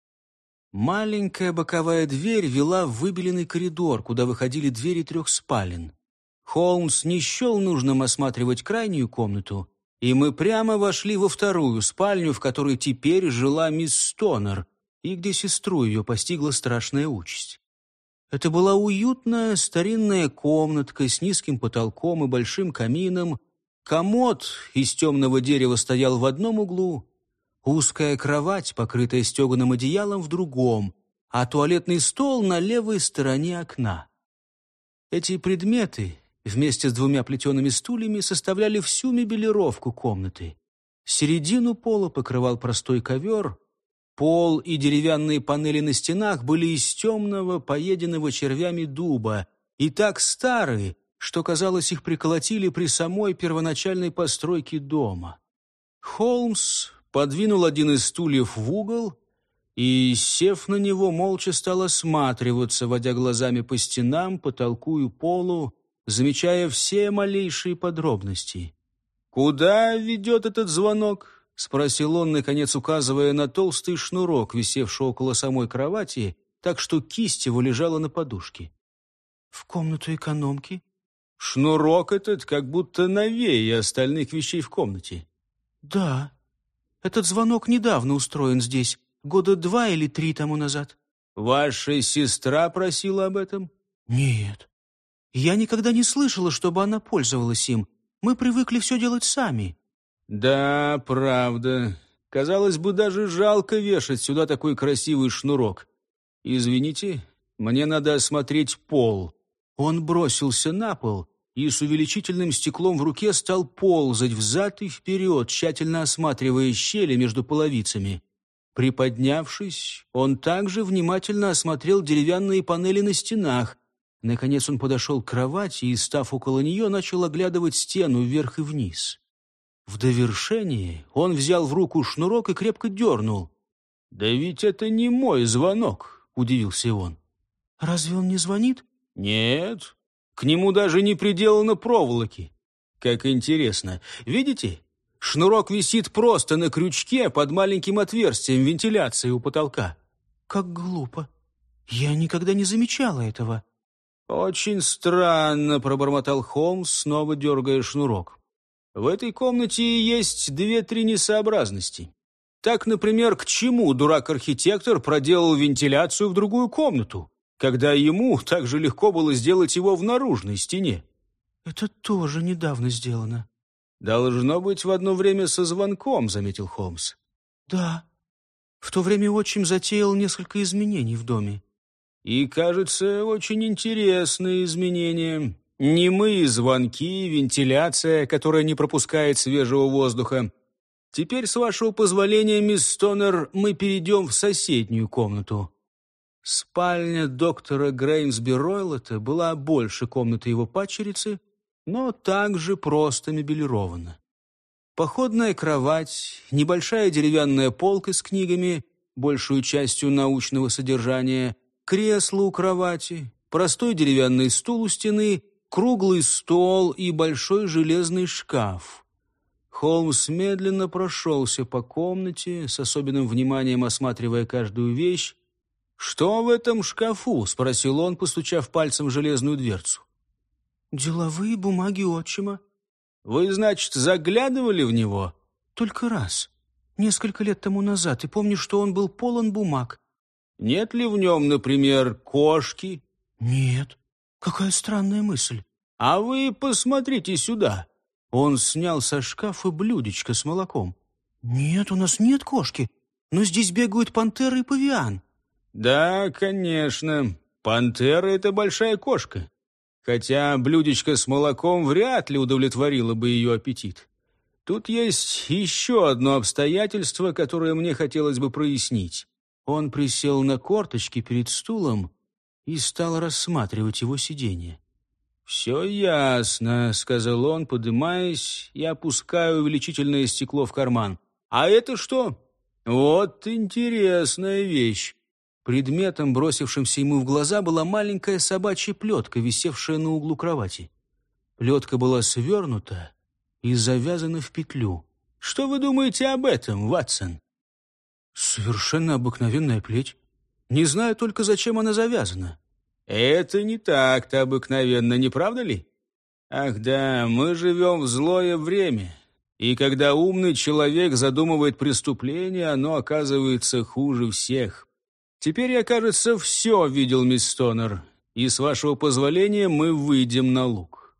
Маленькая боковая дверь вела в выбеленный коридор, куда выходили двери 3 спален. Холмс не счел нужным осматривать крайнюю комнату, и мы прямо вошли во 2-ю спальню, в которой теперь жила мисс Стонер, и где сестру ее постигла страшная участь. Это была уютная старинная комнатка с низким потолком и большим камином. Комод из темного дерева стоял в одном углу, узкая кровать, покрытая стеганым одеялом, в другом, а туалетный стол на левой стороне окна. Эти предметы вместе с 2 плетеными стульями составляли всю мебелировку комнаты. Середину пола покрывал простой ковер. Пол и деревянные панели на стенах были из темного, поеденного червями дуба, и так старые, что, казалось, их приколотили при самой первоначальной постройке дома. Холмс подвинул один из стульев в угол и, сев на него, молча стал осматриваться, водя глазами по стенам, потолку и полу, замечая все малейшие подробности. «Куда ведет этот звонок?» — спросил он, наконец указывая на толстый шнурок, висевший около самой кровати, так что кисть его лежала на подушке. «В комнату экономки». «Шнурок этот как будто новее остальных вещей в комнате». «Да. Этот звонок недавно устроен здесь, года 2 или 3 тому назад». «Ваша сестра просила об этом?» «Нет. Я никогда не слышала, чтобы она пользовалась им. Мы привыкли все делать сами». «Да, правда. Казалось бы, даже жалко вешать сюда такой красивый шнурок. Извините, мне надо осмотреть пол». Он бросился на пол и с увеличительным стеклом в руке стал ползать взад и вперед, тщательно осматривая щели между половицами. Приподнявшись, он также внимательно осмотрел деревянные панели на стенах. Наконец он подошел к кровати и, став около нее, начал оглядывать стену вверх и вниз. В довершение он взял в руку шнурок и крепко дернул. «Да ведь это не мой звонок», — удивился он. «Разве он не звонит?» «Нет, к нему даже не приделано проволоки. Как интересно. Видите? Шнурок висит просто на крючке под маленьким отверстием вентиляции у потолка». «Как глупо. Я никогда не замечала этого». «Очень странно», — пробормотал Холмс, снова дергая шнурок. «В этой комнате есть 2-3 несообразности. Так, например, к чему дурак-архитектор проделал вентиляцию в другую комнату, когда ему так же легко было сделать его в наружной стене?» «Это тоже недавно сделано». «Должно быть, в одно время со звонком», — заметил Холмс. «Да. В то время отчим затеял несколько изменений в доме». «И, кажется, очень интересные изменения. Немые звонки, вентиляция, которая не пропускает свежего воздуха. Теперь, с вашего позволения, мисс Стонер, мы перейдем в соседнюю комнату». Спальня доктора Греймсби Ройлота была больше комнаты его падчерицы, но также просто мебелирована. Походная кровать, небольшая деревянная полка с книгами, большую частью научного содержания, кресло у кровати, простой деревянный стул у стены, круглый стол и большой железный шкаф. Холмс медленно прошелся по комнате, с особенным вниманием осматривая каждую вещь. «Что в этом шкафу?» — спросил он, постучав пальцем в железную дверцу. «Деловые бумаги отчима». «Вы, значит, заглядывали в него?» «Только раз. Несколько лет тому назад, и помню, что он был полон бумаг». «Нет ли в нем, например, кошки?» «Нет. Какая странная мысль». «А вы посмотрите сюда». Он снял со шкафа блюдечко с молоком. «Нет, у нас нет кошки, но здесь бегают пантера и павиан». «Да, конечно. Пантера — это большая кошка. Хотя блюдечко с молоком вряд ли удовлетворило бы ее аппетит. Тут есть еще одно обстоятельство, которое мне хотелось бы прояснить». Он присел на корточки перед стулом и стал рассматривать его сиденье. «Все ясно», — сказал он, подымаясь и опуская увеличительное стекло в карман. «А это что? Вот интересная вещь». Предметом, бросившимся ему в глаза, была маленькая собачья плетка, висевшая на углу кровати. Плетка была свернута и завязана в петлю. «Что вы думаете об этом, Ватсон?» «Совершенно обыкновенная плеть. Не знаю только, зачем она завязана». «Это не так-то обыкновенно, не правда ли? Ах да, мы живем в злое время, и когда умный человек задумывает преступление, оно оказывается хуже всех. Теперь я, кажется, все видел, мисс Стонер, и, с вашего позволения, мы выйдем на луг».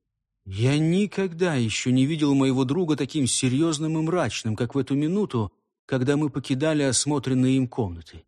Я никогда еще не видел моего друга таким серьезным и мрачным, как в эту минуту, когда мы покидали осмотренные им комнаты.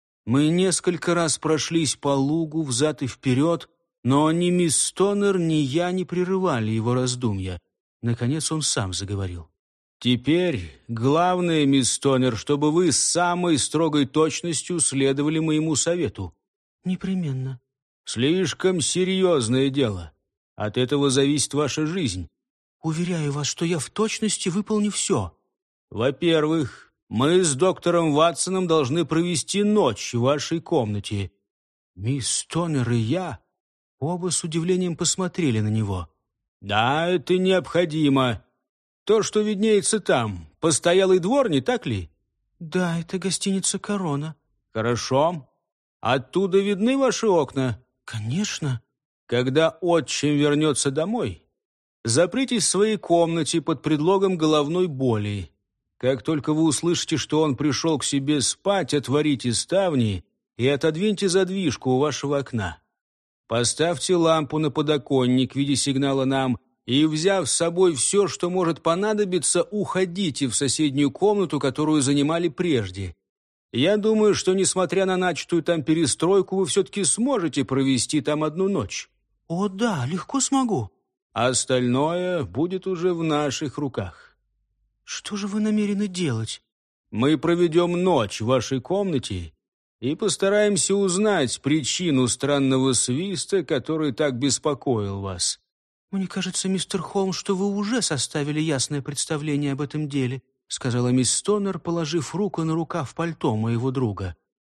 Мы несколько раз прошлись по лугу взад и вперед, но ни мисс Стонер, ни я не прерывали его раздумья. Наконец он сам заговорил. «Теперь главное, мисс Стонер, чтобы вы с самой строгой точностью следовали моему совету». «Непременно». «Слишком серьезное дело. От этого зависит ваша жизнь». «Уверяю вас, что я в точности выполню все». «Во-первых, мы с доктором Ватсоном должны провести ночь в вашей комнате». Мисс Стонер и я оба с удивлением посмотрели на него. «Да, это необходимо. То, что виднеется там, постоялый двор, не так ли?» «Да, это гостиница «Корона». «Хорошо. Оттуда видны ваши окна?» «Конечно». «Когда отчим вернется домой, запритесь в своей комнате под предлогом головной боли. Как только вы услышите, что он пришел к себе спать, отворите ставни и отодвиньте задвижку у вашего окна. Поставьте лампу на подоконник в виде сигнала нам и, взяв с собой все, что может понадобиться, уходите в соседнюю комнату, которую занимали прежде. Я думаю, что, несмотря на начатую там перестройку, вы все-таки сможете провести там одну ночь». «О да, легко смогу». «Остальное будет уже в наших руках». «Что же вы намерены делать?» «Мы проведем ночь в вашей комнате и постараемся узнать причину странного свиста, который так беспокоил вас». «Мне кажется, мистер Холмс, что вы уже составили ясное представление об этом деле», сказала мисс Стонер, положив руку на рукав пальто моего друга.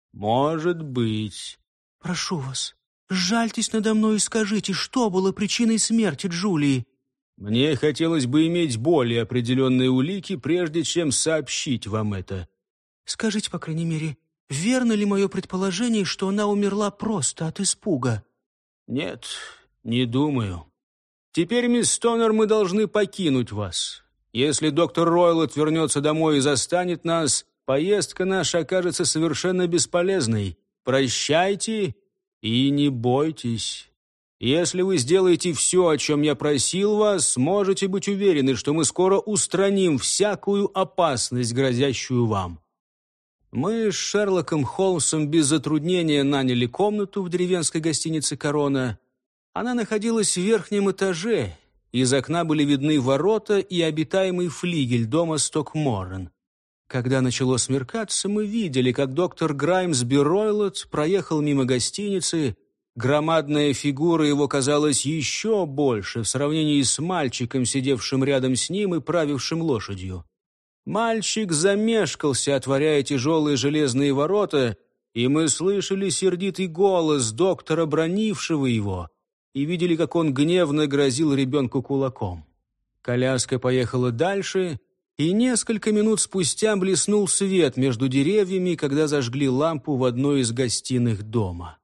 «Может быть». «Прошу вас, сжальтесь надо мной и скажите, что было причиной смерти Джулии». «Мне хотелось бы иметь более определенные улики, прежде чем сообщить вам это». «Скажите, по крайней мере, верно ли мое предположение, что она умерла просто от испуга?» «Нет, не думаю. Теперь, мисс Стонер, мы должны покинуть вас. Если доктор Ройлот вернется домой и застанет нас, поездка наша окажется совершенно бесполезной. Прощайте и не бойтесь». Если вы сделаете все, о чем я просил вас, можете быть уверены, что мы скоро устраним всякую опасность, грозящую вам». Мы с Шерлоком Холмсом без затруднения наняли комнату в деревенской гостинице «Корона». Она находилась в верхнем этаже. Из окна были видны ворота и обитаемый флигель дома Стокморрен. Когда начало смеркаться, мы видели, как доктор Граймсби Ройлот проехал мимо гостиницы. Громадная фигура его казалась еще больше в сравнении с мальчиком, сидевшим рядом с ним и правившим лошадью. Мальчик замешкался, отворяя тяжелые железные ворота, и мы слышали сердитый голос доктора, бранившего его, и видели, как он гневно грозил ребенку кулаком. Коляска поехала дальше, и несколько минут спустя блеснул свет между деревьями, когда зажгли лампу в одной из гостиных дома.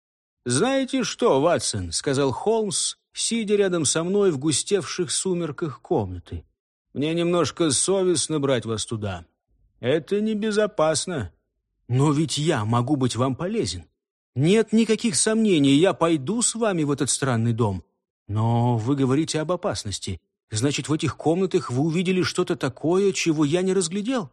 «Знаете что, Ватсон?» — сказал Холмс, сидя рядом со мной в густевших сумерках комнаты. «Мне немножко совестно брать вас туда. Это небезопасно». «Но ведь я могу быть вам полезен. Нет никаких сомнений, я пойду с вами в этот странный дом. Но вы говорите об опасности. Значит, в этих комнатах вы увидели что-то такое, чего я не разглядел?»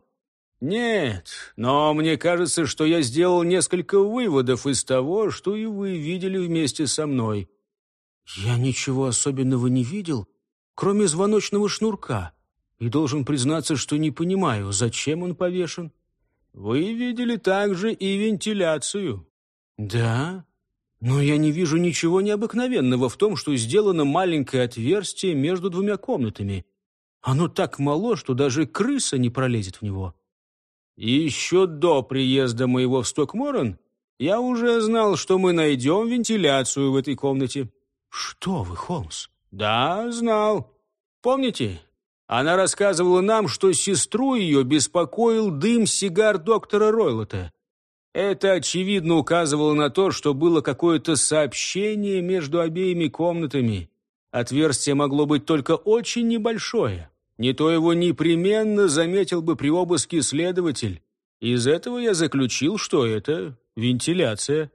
«Нет, но мне кажется, что я сделал несколько выводов из того, что и вы видели вместе со мной». «Я ничего особенного не видел, кроме звоночного шнурка. и должен признаться, что не понимаю, зачем он повешен. Вы видели также и вентиляцию. Да, но я не вижу ничего необыкновенного в том, что сделано маленькое отверстие между двумя комнатами. Оно так мало, что даже крыса не пролезет в него. И еще до приезда моего в Стокморрен я уже знал, что мы найдем вентиляцию в этой комнате. Что вы, Холмс? Да, знал. Помните? Она рассказывала нам, что сестру ее беспокоил дым сигар доктора Ройлота. Это, очевидно, указывало на то, что было какое-то сообщение между обеими комнатами. Отверстие могло быть только очень небольшое. Не то его непременно заметил бы при обыске следователь. Из этого я заключил, что это вентиляция.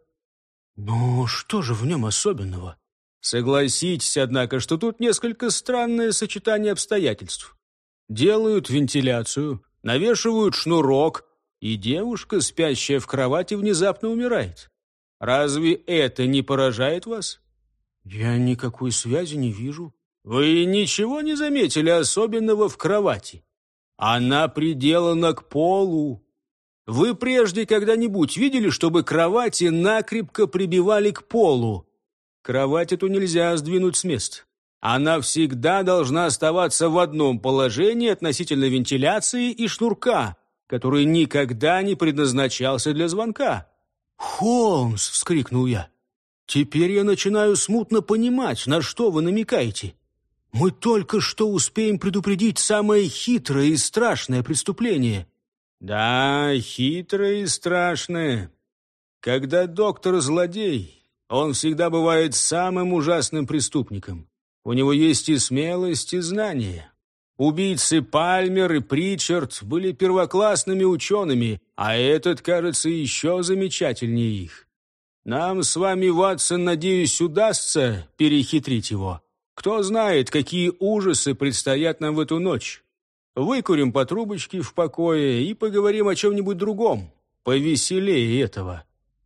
Но что же в нем особенного? Согласитесь, однако, что тут несколько странное сочетание обстоятельств. Делают вентиляцию, навешивают шнурок, и девушка, спящая в кровати, внезапно умирает. Разве это не поражает вас? Я никакой связи не вижу. Вы ничего не заметили особенного в кровати? Она приделана к полу. Вы прежде когда-нибудь видели, чтобы кровати накрепко прибивали к полу? Кровать эту нельзя сдвинуть с места. Она всегда должна оставаться в одном положении относительно вентиляции и шнурка, который никогда не предназначался для звонка. «Холмс!» — вскрикнул я. «Теперь я начинаю смутно понимать, на что вы намекаете. Мы только что успеем предупредить самое хитрое и страшное преступление». «Да, хитрое и страшное. Когда доктор злодей, он всегда бывает самым ужасным преступником. У него есть и смелость, и знания. Убийцы Пальмер и Причард были первоклассными учеными, а этот, кажется, еще замечательнее их. Нам с вами, Ватсон, надеюсь, удастся перехитрить его. Кто знает, какие ужасы предстоят нам в эту ночь. Выкурим по трубочке в покое и поговорим о чем-нибудь другом, повеселее этого».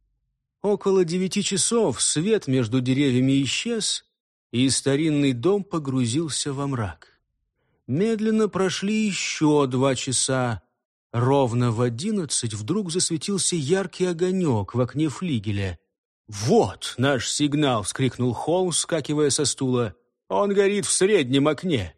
Около 9 часов свет между деревьями исчез, и старинный дом погрузился во мрак. Медленно прошли еще 2 часа. Ровно в 11 вдруг засветился яркий огонек в окне флигеля. «Вот наш сигнал!» — вскрикнул Холмс, вскакивая со стула. «Он горит в среднем окне».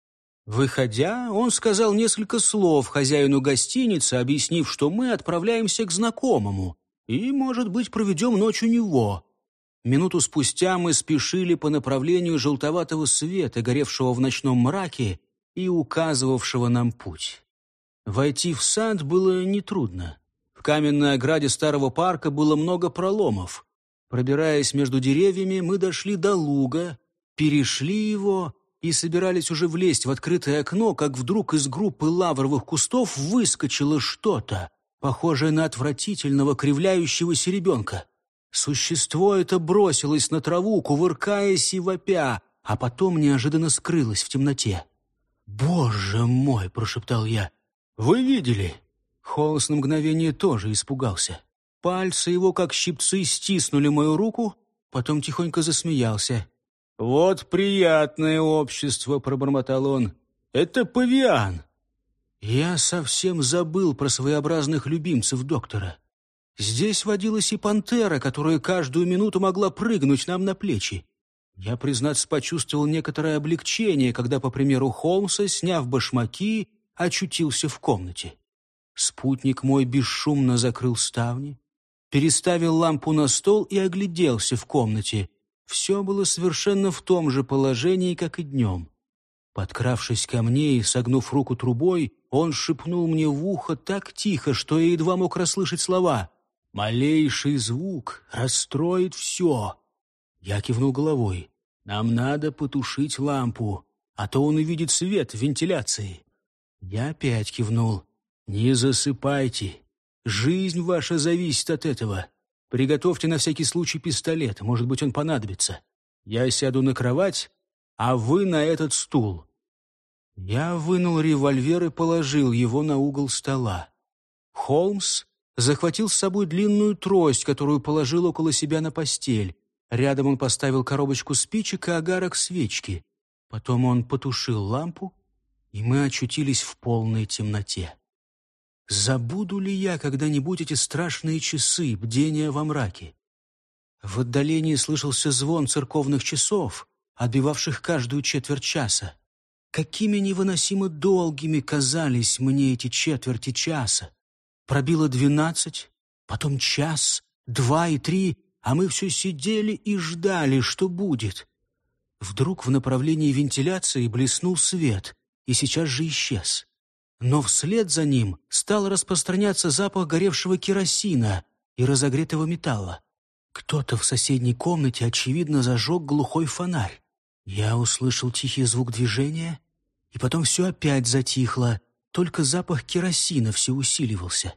Выходя, он сказал несколько слов хозяину гостиницы, объяснив, что мы отправляемся к знакомому и, может быть, проведем ночь у него. Минуту спустя мы спешили по направлению желтоватого света, горевшего в ночном мраке и указывавшего нам путь. Войти в сад было нетрудно. В каменной ограде старого парка было много проломов. Пробираясь между деревьями, мы дошли до луга, перешли его и собирались уже влезть в открытое окно, как вдруг из группы лавровых кустов выскочило что-то, похожее на отвратительного кривляющегося ребенка. Существо это бросилось на траву, кувыркаясь и вопя, а потом неожиданно скрылось в темноте. «Боже мой!» — прошептал я. «Вы видели?» Холмс на мгновение тоже испугался. Пальцы его, как щипцы, стиснули мою руку, потом тихонько засмеялся. «Вот приятное общество!» — пробормотал он. «Это павиан!» Я совсем забыл про своеобразных любимцев доктора. Здесь водилась и пантера, которая каждую минуту могла прыгнуть нам на плечи. Я, признаться, почувствовал некоторое облегчение, когда, по примеру Холмса, сняв башмаки, очутился в комнате. Спутник мой бесшумно закрыл ставни, переставил лампу на стол и огляделся в комнате. Все было совершенно в том же положении, как и днем. Подкравшись ко мне и согнув руку трубой, он шепнул мне в ухо так тихо, что я едва мог расслышать слова. «Малейший звук расстроит все». Я кивнул головой. «Нам надо потушить лампу, а то он увидит свет в вентиляции». Я опять кивнул. «Не засыпайте. Жизнь ваша зависит от этого. Приготовьте на всякий случай пистолет, может быть, он понадобится. Я сяду на кровать, а вы на этот стул». Я вынул револьвер и положил его на угол стола. Холмс захватил с собой длинную трость, которую положил около себя на постель. Рядом он поставил коробочку спичек и огарок свечки. Потом он потушил лампу и мы очутились в полной темноте. Забуду ли я когда-нибудь эти страшные часы бдения во мраке? В отдалении слышался звон церковных часов, отбивавших каждую четверть часа. Какими невыносимо долгими казались мне эти четверти часа. Пробило 12, потом час, 2 и 3, а мы все сидели и ждали, что будет. Вдруг в направлении вентиляции блеснул свет и сейчас же исчез. Но вслед за ним стал распространяться запах горевшего керосина и разогретого металла. Кто-то в соседней комнате, очевидно, зажег глухой фонарь. Я услышал тихий звук движения, и потом все опять затихло, только запах керосина все усиливался.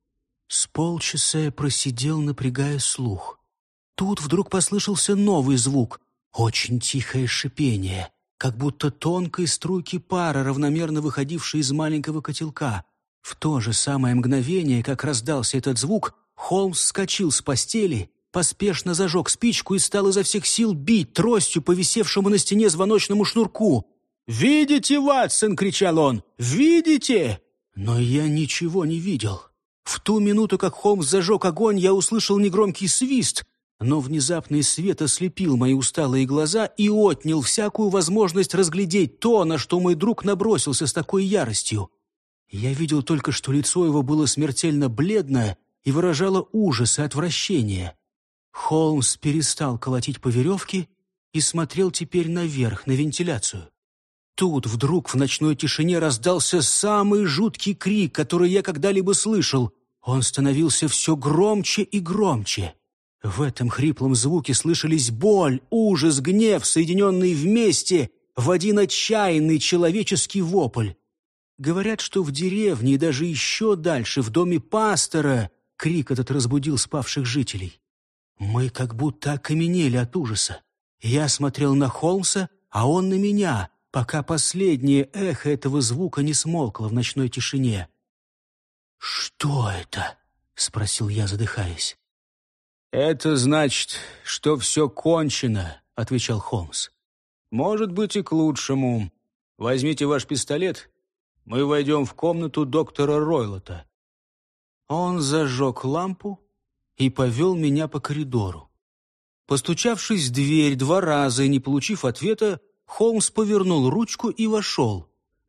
С полчаса я просидел, напрягая слух. Тут вдруг послышался новый звук, очень тихое шипение, как будто тонкой струйки пара, равномерно выходившей из маленького котелка. В то же самое мгновение, как раздался этот звук, Холмс вскочил с постели, поспешно зажег спичку и стал изо всех сил бить тростью по висевшему на стене звоночному шнурку. «Видите, Ватсон!» — кричал он. «Видите!» Но я ничего не видел. В ту минуту, как Холмс зажег огонь, я услышал негромкий свист, но внезапный свет ослепил мои усталые глаза и отнял всякую возможность разглядеть то, на что мой друг набросился с такой яростью. Я видел только, что лицо его было смертельно бледное и выражало ужас и отвращение. Холмс перестал колотить по веревке и смотрел теперь наверх, на вентиляцию. Тут вдруг в ночной тишине раздался самый жуткий крик, который я когда-либо слышал. Он становился все громче и громче. В этом хриплом звуке слышались боль, ужас, гнев, соединенные вместе в один отчаянный человеческий вопль. Говорят, что в деревне и даже еще дальше, в доме пастора, крик этот разбудил спавших жителей. Мы как будто окаменели от ужаса. Я смотрел на Холмса, а он на меня, пока последнее эхо этого звука не смолкло в ночной тишине. «Что это?» — спросил я, задыхаясь. «Это значит, что все кончено», — отвечал Холмс. «Может быть, и к лучшему. Возьмите ваш пистолет. Мы войдем в комнату доктора Ройлота». Он зажег лампу и повел меня по коридору. Постучавшись в дверь 2 раза и не получив ответа, Холмс повернул ручку и вошел.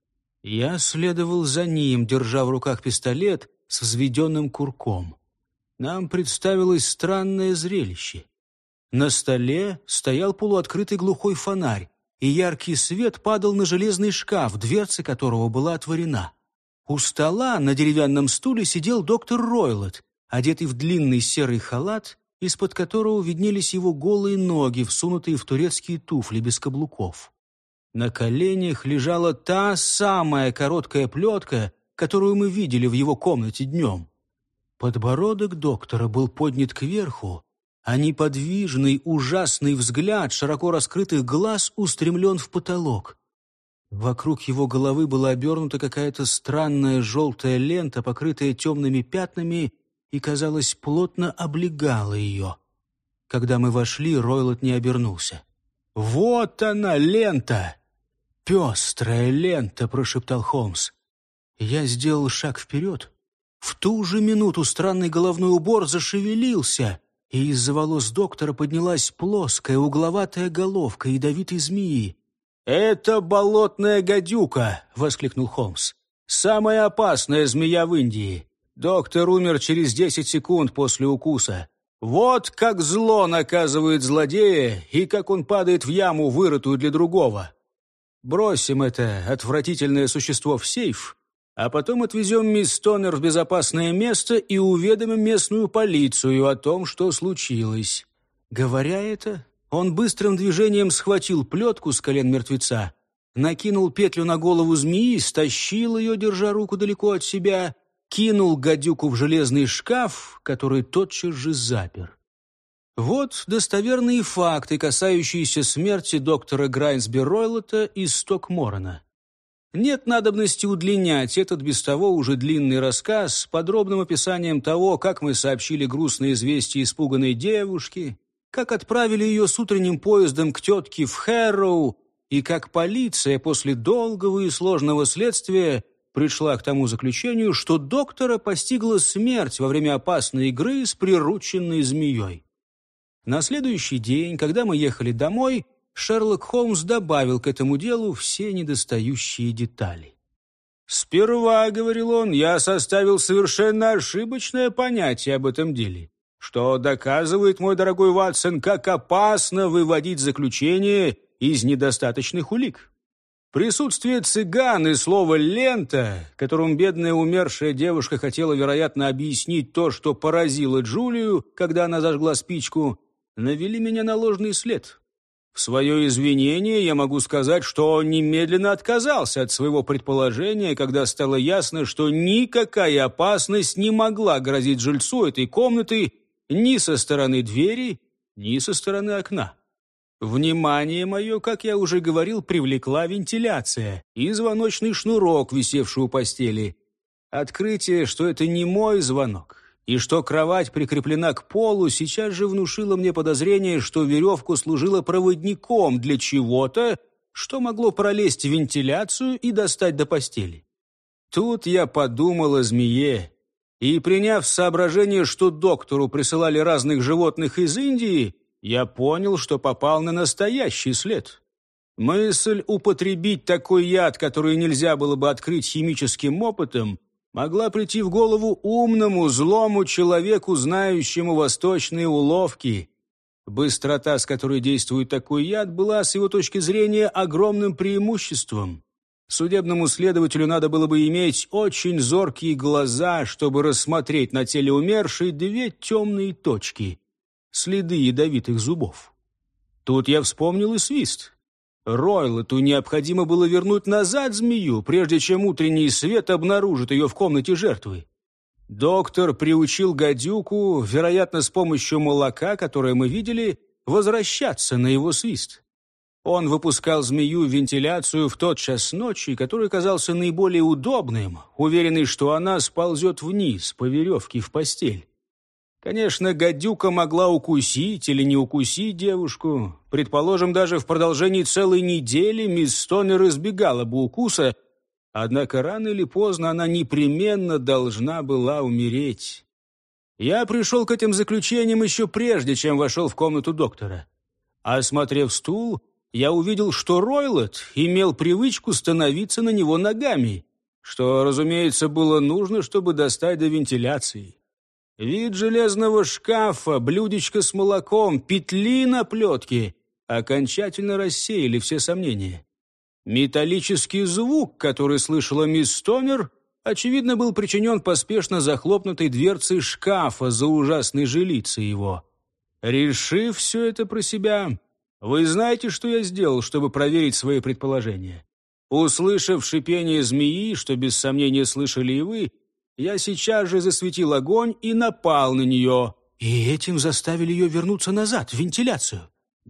Я следовал за ним, держа в руках пистолет с взведенным курком. Нам представилось странное зрелище. На столе стоял полуоткрытый глухой фонарь, и яркий свет падал на железный шкаф, дверца которого была отворена. У стола на деревянном стуле сидел доктор Ройлот, одетый в длинный серый халат, из-под которого виднелись его голые ноги, всунутые в турецкие туфли без каблуков. На коленях лежала та самая короткая плетка, которую мы видели в его комнате днем. Подбородок доктора был поднят кверху, а неподвижный, ужасный взгляд широко раскрытых глаз устремлен в потолок. Вокруг его головы была обернута какая-то странная желтая лента, покрытая темными пятнами, и, казалось, плотно облегала ее. Когда мы вошли, Ройлот не обернулся. «Вот она, лента!» «Пестрая лента!» — прошептал Холмс. Я сделал шаг вперед. В ту же минуту странный головной убор зашевелился, и из-за волос доктора поднялась плоская угловатая головка ядовитой змеи. «Это болотная гадюка!» — воскликнул Холмс. «Самая опасная змея в Индии. Доктор умер через 10 секунд после укуса. Вот как зло наказывает злодея, и как он падает в яму, вырытую для другого. Бросим это отвратительное существо в сейф, а потом отвезем мисс Тоннер в безопасное место и уведомим местную полицию о том, что случилось». Говоря это, он быстрым движением схватил плетку с колен мертвеца, накинул петлю на голову змеи, стащил ее, держа руку далеко от себя, кинул гадюку в железный шкаф, который тотчас же запер. Вот достоверные факты, касающиеся смерти доктора Грайнсби Ройлота из Стокморона. Нет надобности удлинять этот без того уже длинный рассказ с подробным описанием того, как мы сообщили грустное известие испуганной девушке, как отправили ее с утренним поездом к тетке в Хэрроу и как полиция после долгого и сложного следствия пришла к тому заключению, что доктора постигла смерть во время опасной игры с прирученной змеей. На следующий день, когда мы ехали домой, Шерлок Холмс добавил к этому делу все недостающие детали. «Сперва, — говорил он, — я составил совершенно ошибочное понятие об этом деле, что доказывает, мой дорогой Ватсон, как опасно выводить заключение из недостаточных улик. Присутствие цыган и слово «лента», которым бедная умершая девушка хотела, вероятно, объяснить то, что поразило Джулию, когда она зажгла спичку, навели меня на ложный след. В свое извинение я могу сказать, что он немедленно отказался от своего предположения, когда стало ясно, что никакая опасность не могла грозить жильцу этой комнаты ни со стороны двери, ни со стороны окна. Внимание мое, как я уже говорил, привлекла вентиляция и звоночный шнурок, висевший у постели. Открытие, что это не мой звонок, и что кровать прикреплена к полу, сейчас же внушило мне подозрение, что веревка служила проводником для чего-то, что могло пролезть в вентиляцию и достать до постели. Тут я подумал о змее, и, приняв соображение, что доктору присылали разных животных из Индии, я понял, что попал на настоящий след. Мысль употребить такой яд, который нельзя было бы открыть химическим опытом, могла прийти в голову умному, злому человеку, знающему восточные уловки. Быстрота, с которой действует такой яд, была, с его точки зрения, огромным преимуществом. Судебному следователю надо было бы иметь очень зоркие глаза, чтобы рассмотреть на теле умершей две темные точки — следы ядовитых зубов. Тут я вспомнил и свист. Ройлоту необходимо было вернуть назад змею, прежде чем утренний свет обнаружит ее в комнате жертвы. Доктор приучил гадюку, вероятно, с помощью молока, которое мы видели, возвращаться на его свист. Он выпускал змею в вентиляцию в тот час ночи, который казался наиболее удобным, уверенный, что она сползет вниз по веревке в постель. Конечно, гадюка могла укусить или не укусить девушку. Предположим, даже в продолжении целой недели мисс Стонер избегала бы укуса, однако рано или поздно она непременно должна была умереть. Я пришел к этим заключениям еще прежде, чем вошел в комнату доктора. Осмотрев стул, я увидел, что Ройлот имел привычку становиться на него ногами, что, разумеется, было нужно, чтобы достать до вентиляции. Вид железного шкафа, блюдечко с молоком, петли на плетке окончательно рассеяли все сомнения. Металлический звук, который слышала мисс Стонер, очевидно, был причинен поспешно захлопнутой дверцей шкафа за ужасной жилицей его. Решив все это про себя, вы знаете, что я сделал, чтобы проверить свои предположения? Услышав шипение змеи, что без сомнения слышали и вы, я сейчас же засветил огонь и напал на нее. И этим заставили ее вернуться назад, в вентиляцию?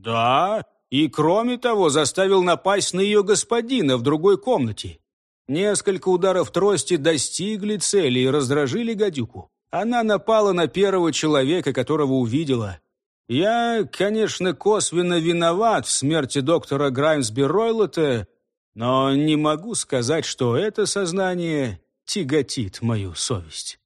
Да, и кроме того заставил напасть на ее господина в другой комнате. Несколько ударов трости достигли цели и раздражили гадюку. Она напала на первого человека, которого увидела. Я, конечно, косвенно виноват в смерти доктора Граймсби Ройлота, но не могу сказать, что это сознание тяготит мою совесть.